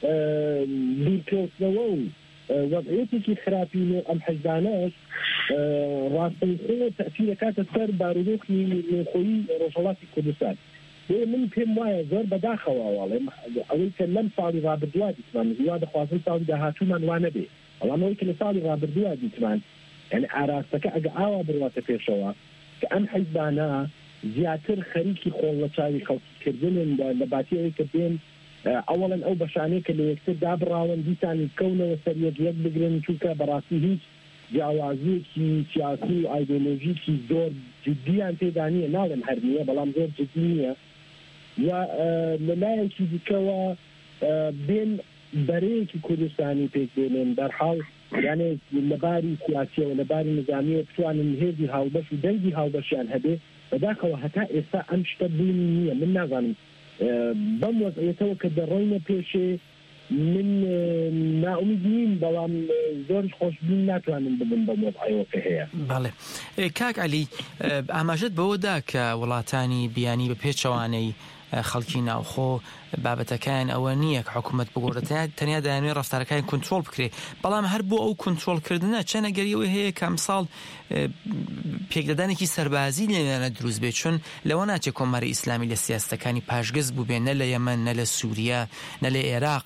دوورکەوتنەوە و وضعیەتێکی خراپی نێو ئەم حیزبانەش ڕاستەوخۆ تەئثیرەکاتە سەر بارودۆخی نێوخۆیی ڕۆژهەڵاتی کوردستان. من پێم وایە زۆر بەداخەواڵێ ئەوەی کە لەم ساڵی ڕابردووە دیتمان هیوا دەخوازن ساڵی داهاتوومان وانە بێ ئەڵامەوەی کە لە ساڵی ڕابردووە دیتمان یعنی ئاراستەکە ئەگە ئاوا بڕواتە پێشەوە کە ئەم حیزبانە زیاتر خەریکی خۆڵ لە چاوی خەڵکیکردن لە باتیەوەی کە بێن ئەوڵەن ئەو بەشانەیە کە لە یەکتر دابڕاون دیتانی کەونەوە سەر یەک یەک بگرن چونکە بەڕاستی هیچ جیاوازیەکی سیاسی و ئایدۆلۆژیکی زۆر جدیان تێدا نیە ناڵێن هەر نییە بەڵام زۆر جدی نییە و لەلایەکی دیکەوە بێن بەرەیەکی کوردستانی پێک بێنێن دەرحاڵ یانێ لەباری سیاسیەوە لەباری نظامیە بتوانن هێزی هاوبەش و دەنگی هاوبەشیان هەبێ بەداخەوە هەتا ئێستا ئەم شتە بوونی نییە. من نازانم بەم وەزعیەتەوە کە دەڕۆینە پێشێ من ناومید نیم بەڵام زۆر خۆشببین ناتوانم ببن بە وەزعیەوە کە هەیە. بەڵێ کاک عەلی ئاماژەت بەوەدا کە وڵاتانی بیانی بە پێچەوانەی خەڵکی ناوخۆ بابەتەکان ئەوە نییە کە حکوومەت بگۆڕێت تەنیا دەیانوێت ڕەفتارەکانی کنترۆل بکرێ بەڵام هەر بۆ ئەو کنترۆلکردنە چەنە گەریەوەی هەیە کە ئەمساڵ پێکدەدانێکی سەربازی لێنانە دروست بێت چون لەوە ناچێت کۆماری ئیسلامی لە سیاستەکانی پاشگەز بووبێ نە لە یەمەن نە لە سووریا نە لە عێراق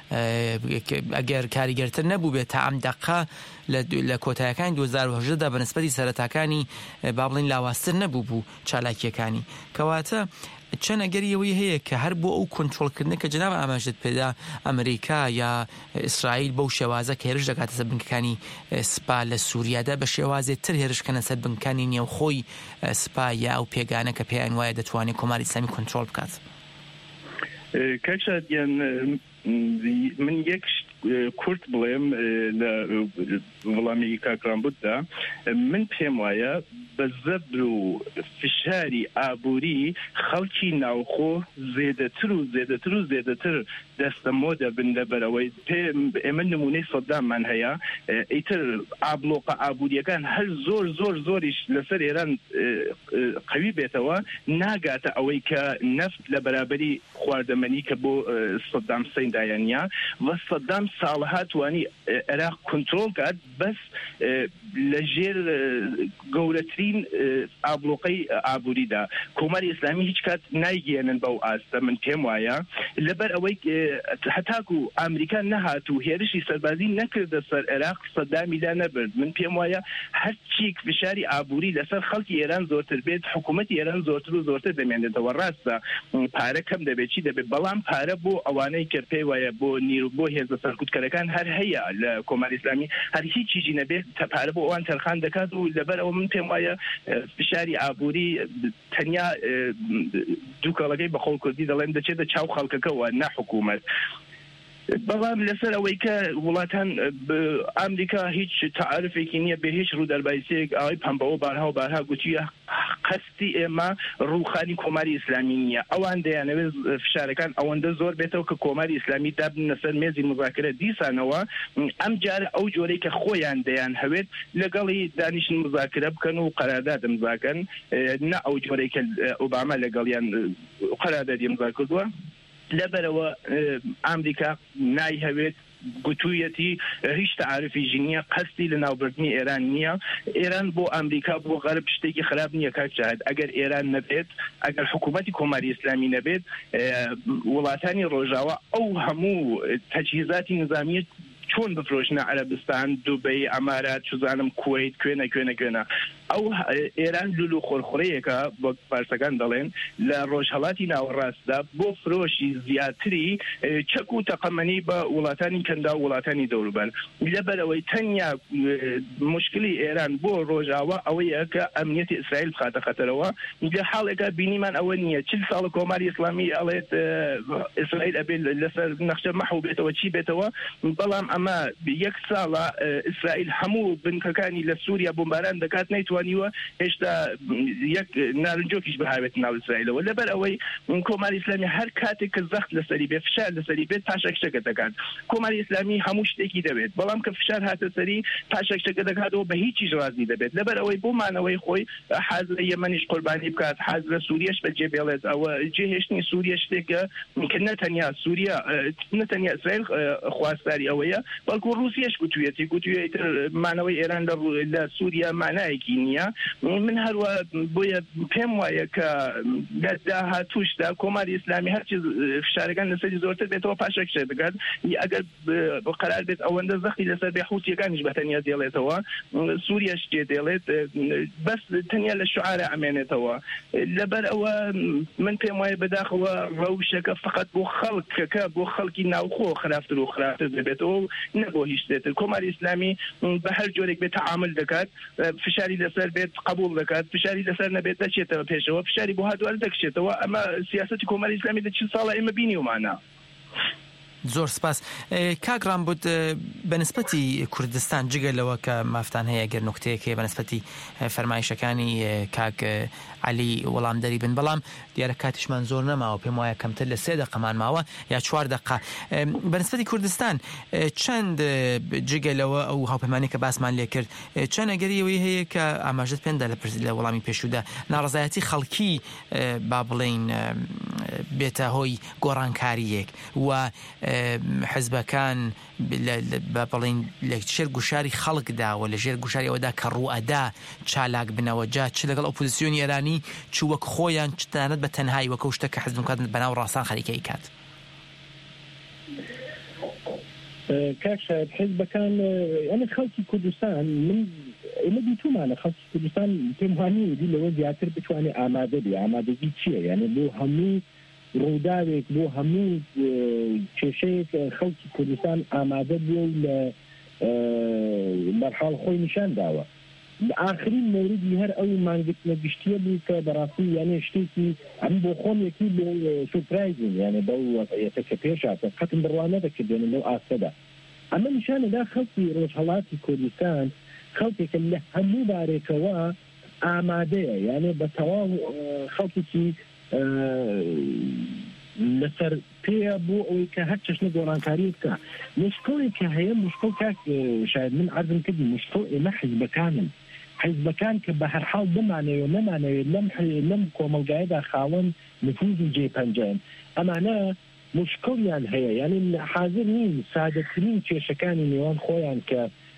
ئەگەر کاریگەرتر نەبوو بێت تا ئەم دەقا لە کۆتایەکانی دوو هەزار و هەژدەدا بە نسبەتی سەرەتاکانی با بڵین لاواستر نەبوو بوو چالاکیەکانی کەواتە چەنە گەریەوەی هەیە کە هەر بۆ ئەو کنترۆلکردنە کە جناب ئاماژت پێدا ئەمریکا یا ئیسرائیل بەو شێوازە کە هێرش دەکاتە سەر بنکەکانی سپا لە سووریادا بە شێوازێت تر هێرشکەنە سەر بنکانی نێوخۆی سپا یا ئەو پێگانە کە پێیان وایە دەتوانێت کۆماری ئیسلامی کنترۆل بکات. کاکشادیان من یەک کورت بڵێم لە وەڵامی کاکرامبوتدا من پێم وایە بە زەبر و فشاری ئابووری خەڵکی ناوخۆ زێدەتر و زێدەتر و زێدەتر دەستەمۆ دەبن لەبەرەوەی ئێمە نمونەی سەداممان هەیە ئیتر ئابلۆقە ئابووریەکان هەر زۆر زۆر زۆریش لەسەر ئێران قەوی بێتەوە ناگاتە ئەوەی کە نەفت لە بەرابەری خواردەمەنی کە بۆ سەدام سەیندایانیا وە سەدام ساڵها توانی عێراق کنترۆل کات بەس لەژێر گەورەترین ئابلۆقەی ئابووریدا کۆماری ئیسلامی هیچ کات نایگەێنن بەو ئاستە من پێم وایە لەبەر ئەوەی هەتاکو ئەمریکا نەهات و هێرشی سەربازی نەکردە سەر عێراق سەدامیدا نەبرد من پێم وایە هەرچیک فشاری ئابووری لەسەر خەڵکی ئێران زۆرتر بێت حکوومەتی ئێران زۆرتر و زۆرتر دەمێنێتەوە ڕاستە پارە کەم دەبێت چی دەبێت بەڵام پارە بۆ ئەوانەی کە پێی وایە بۆ نیر بۆ هێزە سەرکوتکەرەکان هەر هەیە لە کۆماری ئیسلامی هەر هیچیجی نەبێت تا پارە بۆ ئەوان تەرخان دەکات و لەبەر ئەوە من پێم وایە فشاری ئابووری تەنیا دووکەڵەکەی بە خۆڵ کوردی دەڵێن دەچێتە چاو خەڵکەکەەوە نە حکوومەت. بەڵام لەسەر ئەوەی کە وڵاتان ئەمریکا هیچ تعارفێکی نییە بە هیچ ڕوودەربایسێک ئەوەی پەمبەوە بارها و بارها گوتیە قەستی ئێمە ڕووخانی کۆماری ئیسلامی نییە ئەوان دەیانەوێت فشارەکان ئەوەندە زۆر بێتەوە کە کۆماری ئیسلامی دابنە سەر مێزی مذاکرە دیسانەوە ئەم جارە ئەو جۆرەی کە خۆیان دەیان هەوێت لەگەڵی دانیشتن مذاکرە بکەن و قەرارداد امزاکەن نە ئەو جۆرەی کە ئۆباما لەگەڵیان قەراردادی امزا کردووە لەبەرەوە ئەمریکا نایهەوێت گوتوویەتی هیچ تعارفی ژینیە قەستی لە ناوبردنی ئێران نییە ئێران بۆ ئەمریکا بۆ غەرب شتێکی خراپ نییە کاکشاد ئەگەر ئێران نەبێت ئەگەر حکوومەتی کۆماری ئیسلامی نەبێت وڵاتانی ڕۆژاوە ئەو هەموو تەجهیزاتی نظامیە چۆن بفرۆشنە عەرەبستان دوبەی ئەمارات چزانم کوێیت کوێنە کوێنە کوێنە ئەو ئێران لولو خۆرخۆرەیەکە بۆ پارسەکان دەڵێن لە ڕۆژهەڵاتی ناوەڕاستدا بۆ فرۆشی زیاتری چەک و تەقەمەنی بە وڵاتانی کەندا و وڵاتانی دەوروبەر لەبەرەوەی تەنیا مشکلی ئێران بۆ ڕۆژاوە ئەوەیە کە ئەمنیەتی ئیسرائیل بخاتە خەتەرەوە لە حاڵێکە بینیمان ئەوە نییە چل ساڵە کۆماری ئیسلامی ئەڵێت ئیسرائیل ئەبێت لەسەر نەخشە مەحو بێتەوە چی بێتەوە بەڵام ئەمە یەک ساڵە ئیسرائیل هەموو بنکەکانی لە سووریا بۆمباران دەکات نەیتوانێت نەتوانیوە هێشتا یەک نارنجۆکیش بهاوێت ناو ئیسرائیلەوە لەبەر ئەوەی کۆماری ئیسلامی هەر کاتێک کە زەخت لەسەری بێت فشار لەسەری بێت پاشەکشەکە دەکات کۆماری ئیسلامی هەموو شتێکی دەوێت بەڵام کە فشار هاتە سەری پاشەکشەکە دەکاتەوە بە هیچیش ڕازی دەبێت لەبەر ئەوەی بۆ مانەوەی خۆی حەزر یەمەنیش قوربانی بکات حەزر سووریەش بەجێ بێڵێت ئەوە جێهێشتنی سووریە شتێکە کە نەتەنیا سووریا نەتەنیا ئیسرائیل خواستاری ئەوەیە بەڵکو ڕوسیەش گوتوێتی گوتوێت مانەوەی ئێران لە سووریا مانایەکی نییە من هەروە بۆیە پێم وایە کە داهاتووشدا کۆماری ئیسلامی هەرچی فشارەکان لەسەری زۆرتر بێتەوە پاشەکشە دەکات ئەگەر قەرار بێت ئەوەندە زەختی لەسەر بێ حوتیەکانیش بەتەنیا دێڵێتەوە سووریەش جێ دێڵێت بەس تەنیا لە شعارە ئەمێنێتەوە لەبەر ئەوە من پێم وایە بەداخەوە ڕەوشەکە فقط بۆ خەڵکەکە بۆ خەڵکی ناوخۆ خراپتر و خراپتر دەبێتەوە نەبۆ هیچ شتێتر کۆماری ئیسلامی بە هەر جۆرێک بێت تعامل دەکات فشاری لەسەر بێت قبول دەکات فشاری لەسەر نەبێت دەچێتەوە پێشەوە فشاری بۆ هادووار دەکشێتەوە ئەمە سیاسەتی کۆماری ئیسلامی دە چل ساڵە ئێمە بینی ومانە زۆر سپاس کاگران بود بەنسبەتی کوردستان جگەلەوە کە مافتان هەیە گەر نوکتەیەکێ بەنسبەتی فەرمایشەکانی کاک علی وەڵامدەری بن بەڵام دیارە کاتیشمان زۆر نەماوە پێم وایە کەمتر لە سێ دەقەمان ماوە یا چوار دقە بەنسبەتی کوردستان چەند جگەلەوە ئەو هاوپەیمانی کە باسمان لێ کرد چەند ئەگەریەوەی هەیە کە ئاماژەت پێندا لە وەڵامی پێشوودا ناڕزایەتی خەڵکی با بڵێن بێتە هۆی گۆڕانکاریەک و حزبەکان بە بڵین لە شێر گوشاری خەڵکداوە لە ژێر گوشاری ئەوەدا کە ڕوئەدا چالاک بنەوە جا چ لەگەڵ ئۆپۆزیسیۆنی ئێرانی چ وەک خۆیان چتانەت بە تەنهایی وەکە شتە کە حزب کات بەناو ڕاستان خەریکەی کات کاک شاید حزبەکان ئەمە خەڵکی کوردستان من ئێمە دیتومانە خەڵکی کوردستان پێم وانیە دی لەوە زیاتر بتوانێت ئامادە بێ ئامادەگی چییە یعنی بۆ هەموو ڕووداوێک بۆ هەموو کێشەیەک خەڵکی کوردستان ئامادە بوو لە مەرحاڵ خۆی نیشان داوە آخرین موردی هەر ئەو مانگتنە گشتیە بوو کە بەڕاستی یانێ شتێکی ئەم بۆ خۆم یەکی بۆ سورپرایزین یانێ بەو وەقعەتە کە پێشاتە قەتم بڕوا نەدەکردێنە لەو ئاستەدا ئەمە نیشانەدا خەڵکی ڕۆژهەڵاتی کوردستان خەڵکێکە لە هەموو بارێکەوە ئامادەیە یانێ بە تەواو خەڵکێکی لەسەر پێە بۆ ئەوەی کە هەر چەشنە گۆڕانکاری بکە مشکڵی کە هەیە مشکڵ کاک شاید من عەرزم کردی مشکڵ ئێمە حیزبەکانن حیزبەکان کە بە هەر حاڵ بمانەوێت نەمانەوێت لەم لەم کۆمەلگایەدا خاوەن نفوذ و جێپەنجەن ئەمانە مشکڵیان هەیە یعنی حاضر نین سادەترین کێشەکانی نێوان خۆیان کە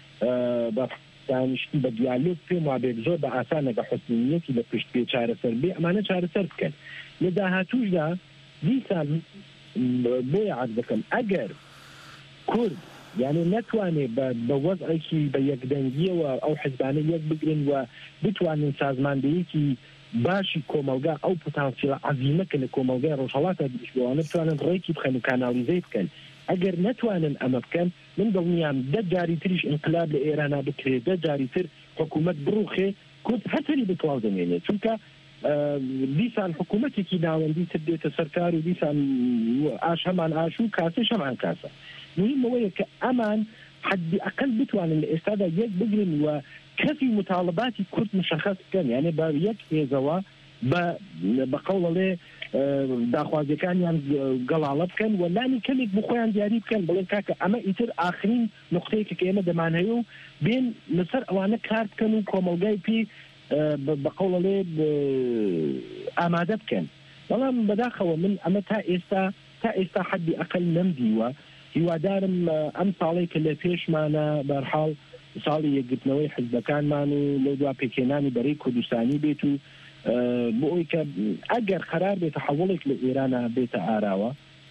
دانیشتی بە دیالۆگ پێم وابێت زۆر بە ئاسانە بە حوسنیەتی لە پشت پێ چارەسەر بێ ئەمانە چارەسەر بکەن لە داهاتووشدا دیسان بۆیە عەرز دەکەم ئەگەر کورد یعنی نەتوانێت بە وەزعێکی بە یەکدەنگیەوە ئەو حیزبانە یەک بگرن و بتوانن سازماندەیەکی باشی کۆمەلگا ئەو پۆتانسیڵە عەزیمەکە لە کۆمەلگای ڕۆژهەڵاتە دروستبووانە بتوانن ڕێکی بخەن و کانالیزەی بکەن ئەگەر نەتوانن ئەمە بکەن من دڵنیام دە جاری تریش انقلاب لە ئێرانە بکرێت دە جاری تر حکوومەت بڕوخێ کورد هەسەری بتواو دەمێنێت چونکە دیسان حکوومەتێکی ناوەندی تر دێتە سەرکار و دیسان ئاش هەمان ئاش و کاسەش هەمان کاسە مهمەوەیە کە ئەمان حدی ئەقل بتوانن لە ئێستادا یەک بگرن و کەفی متاڵباتی کورد مشخص بکەن یعنی بە یەک هێزەوە بە قەوڵەڵێ داخوازیەکانیان گەڵاڵە بکەن و لانی کەمێک بۆ خۆیان دیاری بکەن بڵێن کاکە ئەمە ئیتر ئاخرین نقطەیەکە کە ئێمە دەمانهەیە و بێن لەسەر ئەوانە کار بکەن و کۆمەلگای پێ بە قەوڵەڵێ ئامادە بکەن بەڵام بەداخەوە من ئەمە تا ئێستا تا ئێستا حدی ئەقل نەمدیوە هیوادارم ئەم ساڵێک کە لە پێشمانە بەرحاڵ ساڵی یەکگرتنەوەی حزبەکانمان و لەو دوا پێکێنانی بەرەی کوردستانی بێت و بۆ ئەوی کە ئەگەر قەرار بێتە حەوڵێک لە ئێرانە بێتە ئاراوە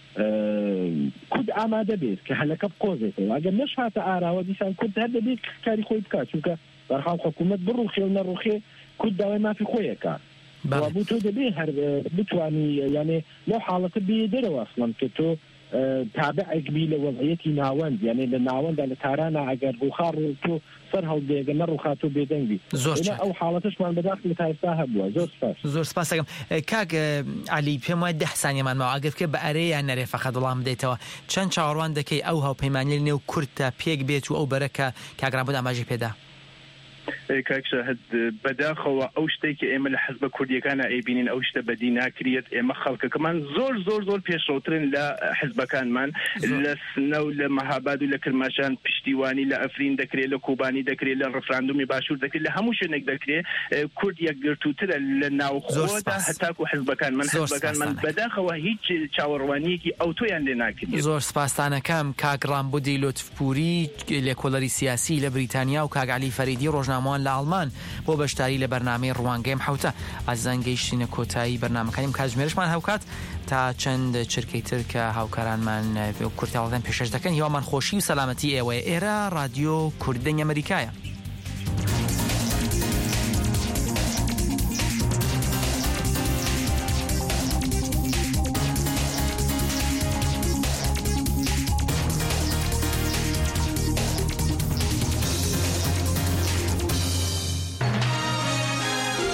کورد ئامادە بێت کە هەلەکە بقۆزێتەوە ئەگەر نەشاتە ئاراوە دیسان کورد هەر دەبێت کاری خۆی بکات چونکە بەرحاڵ حکوومەت بڕوخێ و نەڕوخێ کورد داوای مافی خۆیەکە بۆ تۆ دەبێ هەر بتوانی یعنی لەو حاڵەتە بێ دەرەوە ئەسڵەن کە تۆ تابعێک بی لە وەضعیەتی ناوەند یعنی لە ناوەندا لە تارانە ئەگەر ڕووخار تۆ سەر هەڵدێگە نەڕووخاتۆ بێدەنگی ئەو حاڵەتشمان بەداخل لە تا ئێستا هەبووە زۆر سپاس زۆر سپاس دەکەم کاک عەلی پێم وایە دە سانیەمان ماوە ئەگەر بکرێت بە ئەرەیان نەرێ فەقەت وەڵام بدەیتەوە چەند چاوەڕوان دەکەی ئەو هاوپەیمانیی نێو کورتە پێک بێت و ئەو بەرەکە کاگران بۆ ئاماژەی پێدا کاک شاهد بەداخەوە ئەو شتێکی ئێمە لە حەزبە کوردیەکانە ئەیبینین ئەو شتە بەدی ناکرێت ئێمە خەڵکەکەمان زۆر زۆر زۆر پێشڕوترن لە حزبەکانمان لە سنە و لە مەهاباد و لە کرماشان پشتیوانی لە ئەفرین دەکرێت لە کوبانی دەکرێت لە ڕفراندومی باشوور دەکرێت لە هەموو شوێنێک دەکرێت کورد یەکگرتووترە لە ناوخۆدا هەتاکو حزبەکانمان حزبەکانمان بەداخەوە هیچ چاوەڕوانیەکی ئەو تۆیان لێ ناکرێت. زۆر سپاسانەکەم کاک ڕامبودی لۆتفپوری لێکۆڵەری سیاسی لە بریتانیا و کاک عەلی فەریدی ڕۆژنامەوان لە ئەڵمان بۆ بەشداری لە بەرنامەی ڕوانگەیم حوتە ئازان گەیشتینە کۆتایی بەرنامەکانیم کاتژمێرشمان هەوکات تا چەند چرکەی تر کە هاوکارانمان کورتاوەڵدان پێشەش دەکەن هیوامان خۆشی و سەلامەتی ئێوە. ئێرە رادیۆ کوردی ئەمریکایە.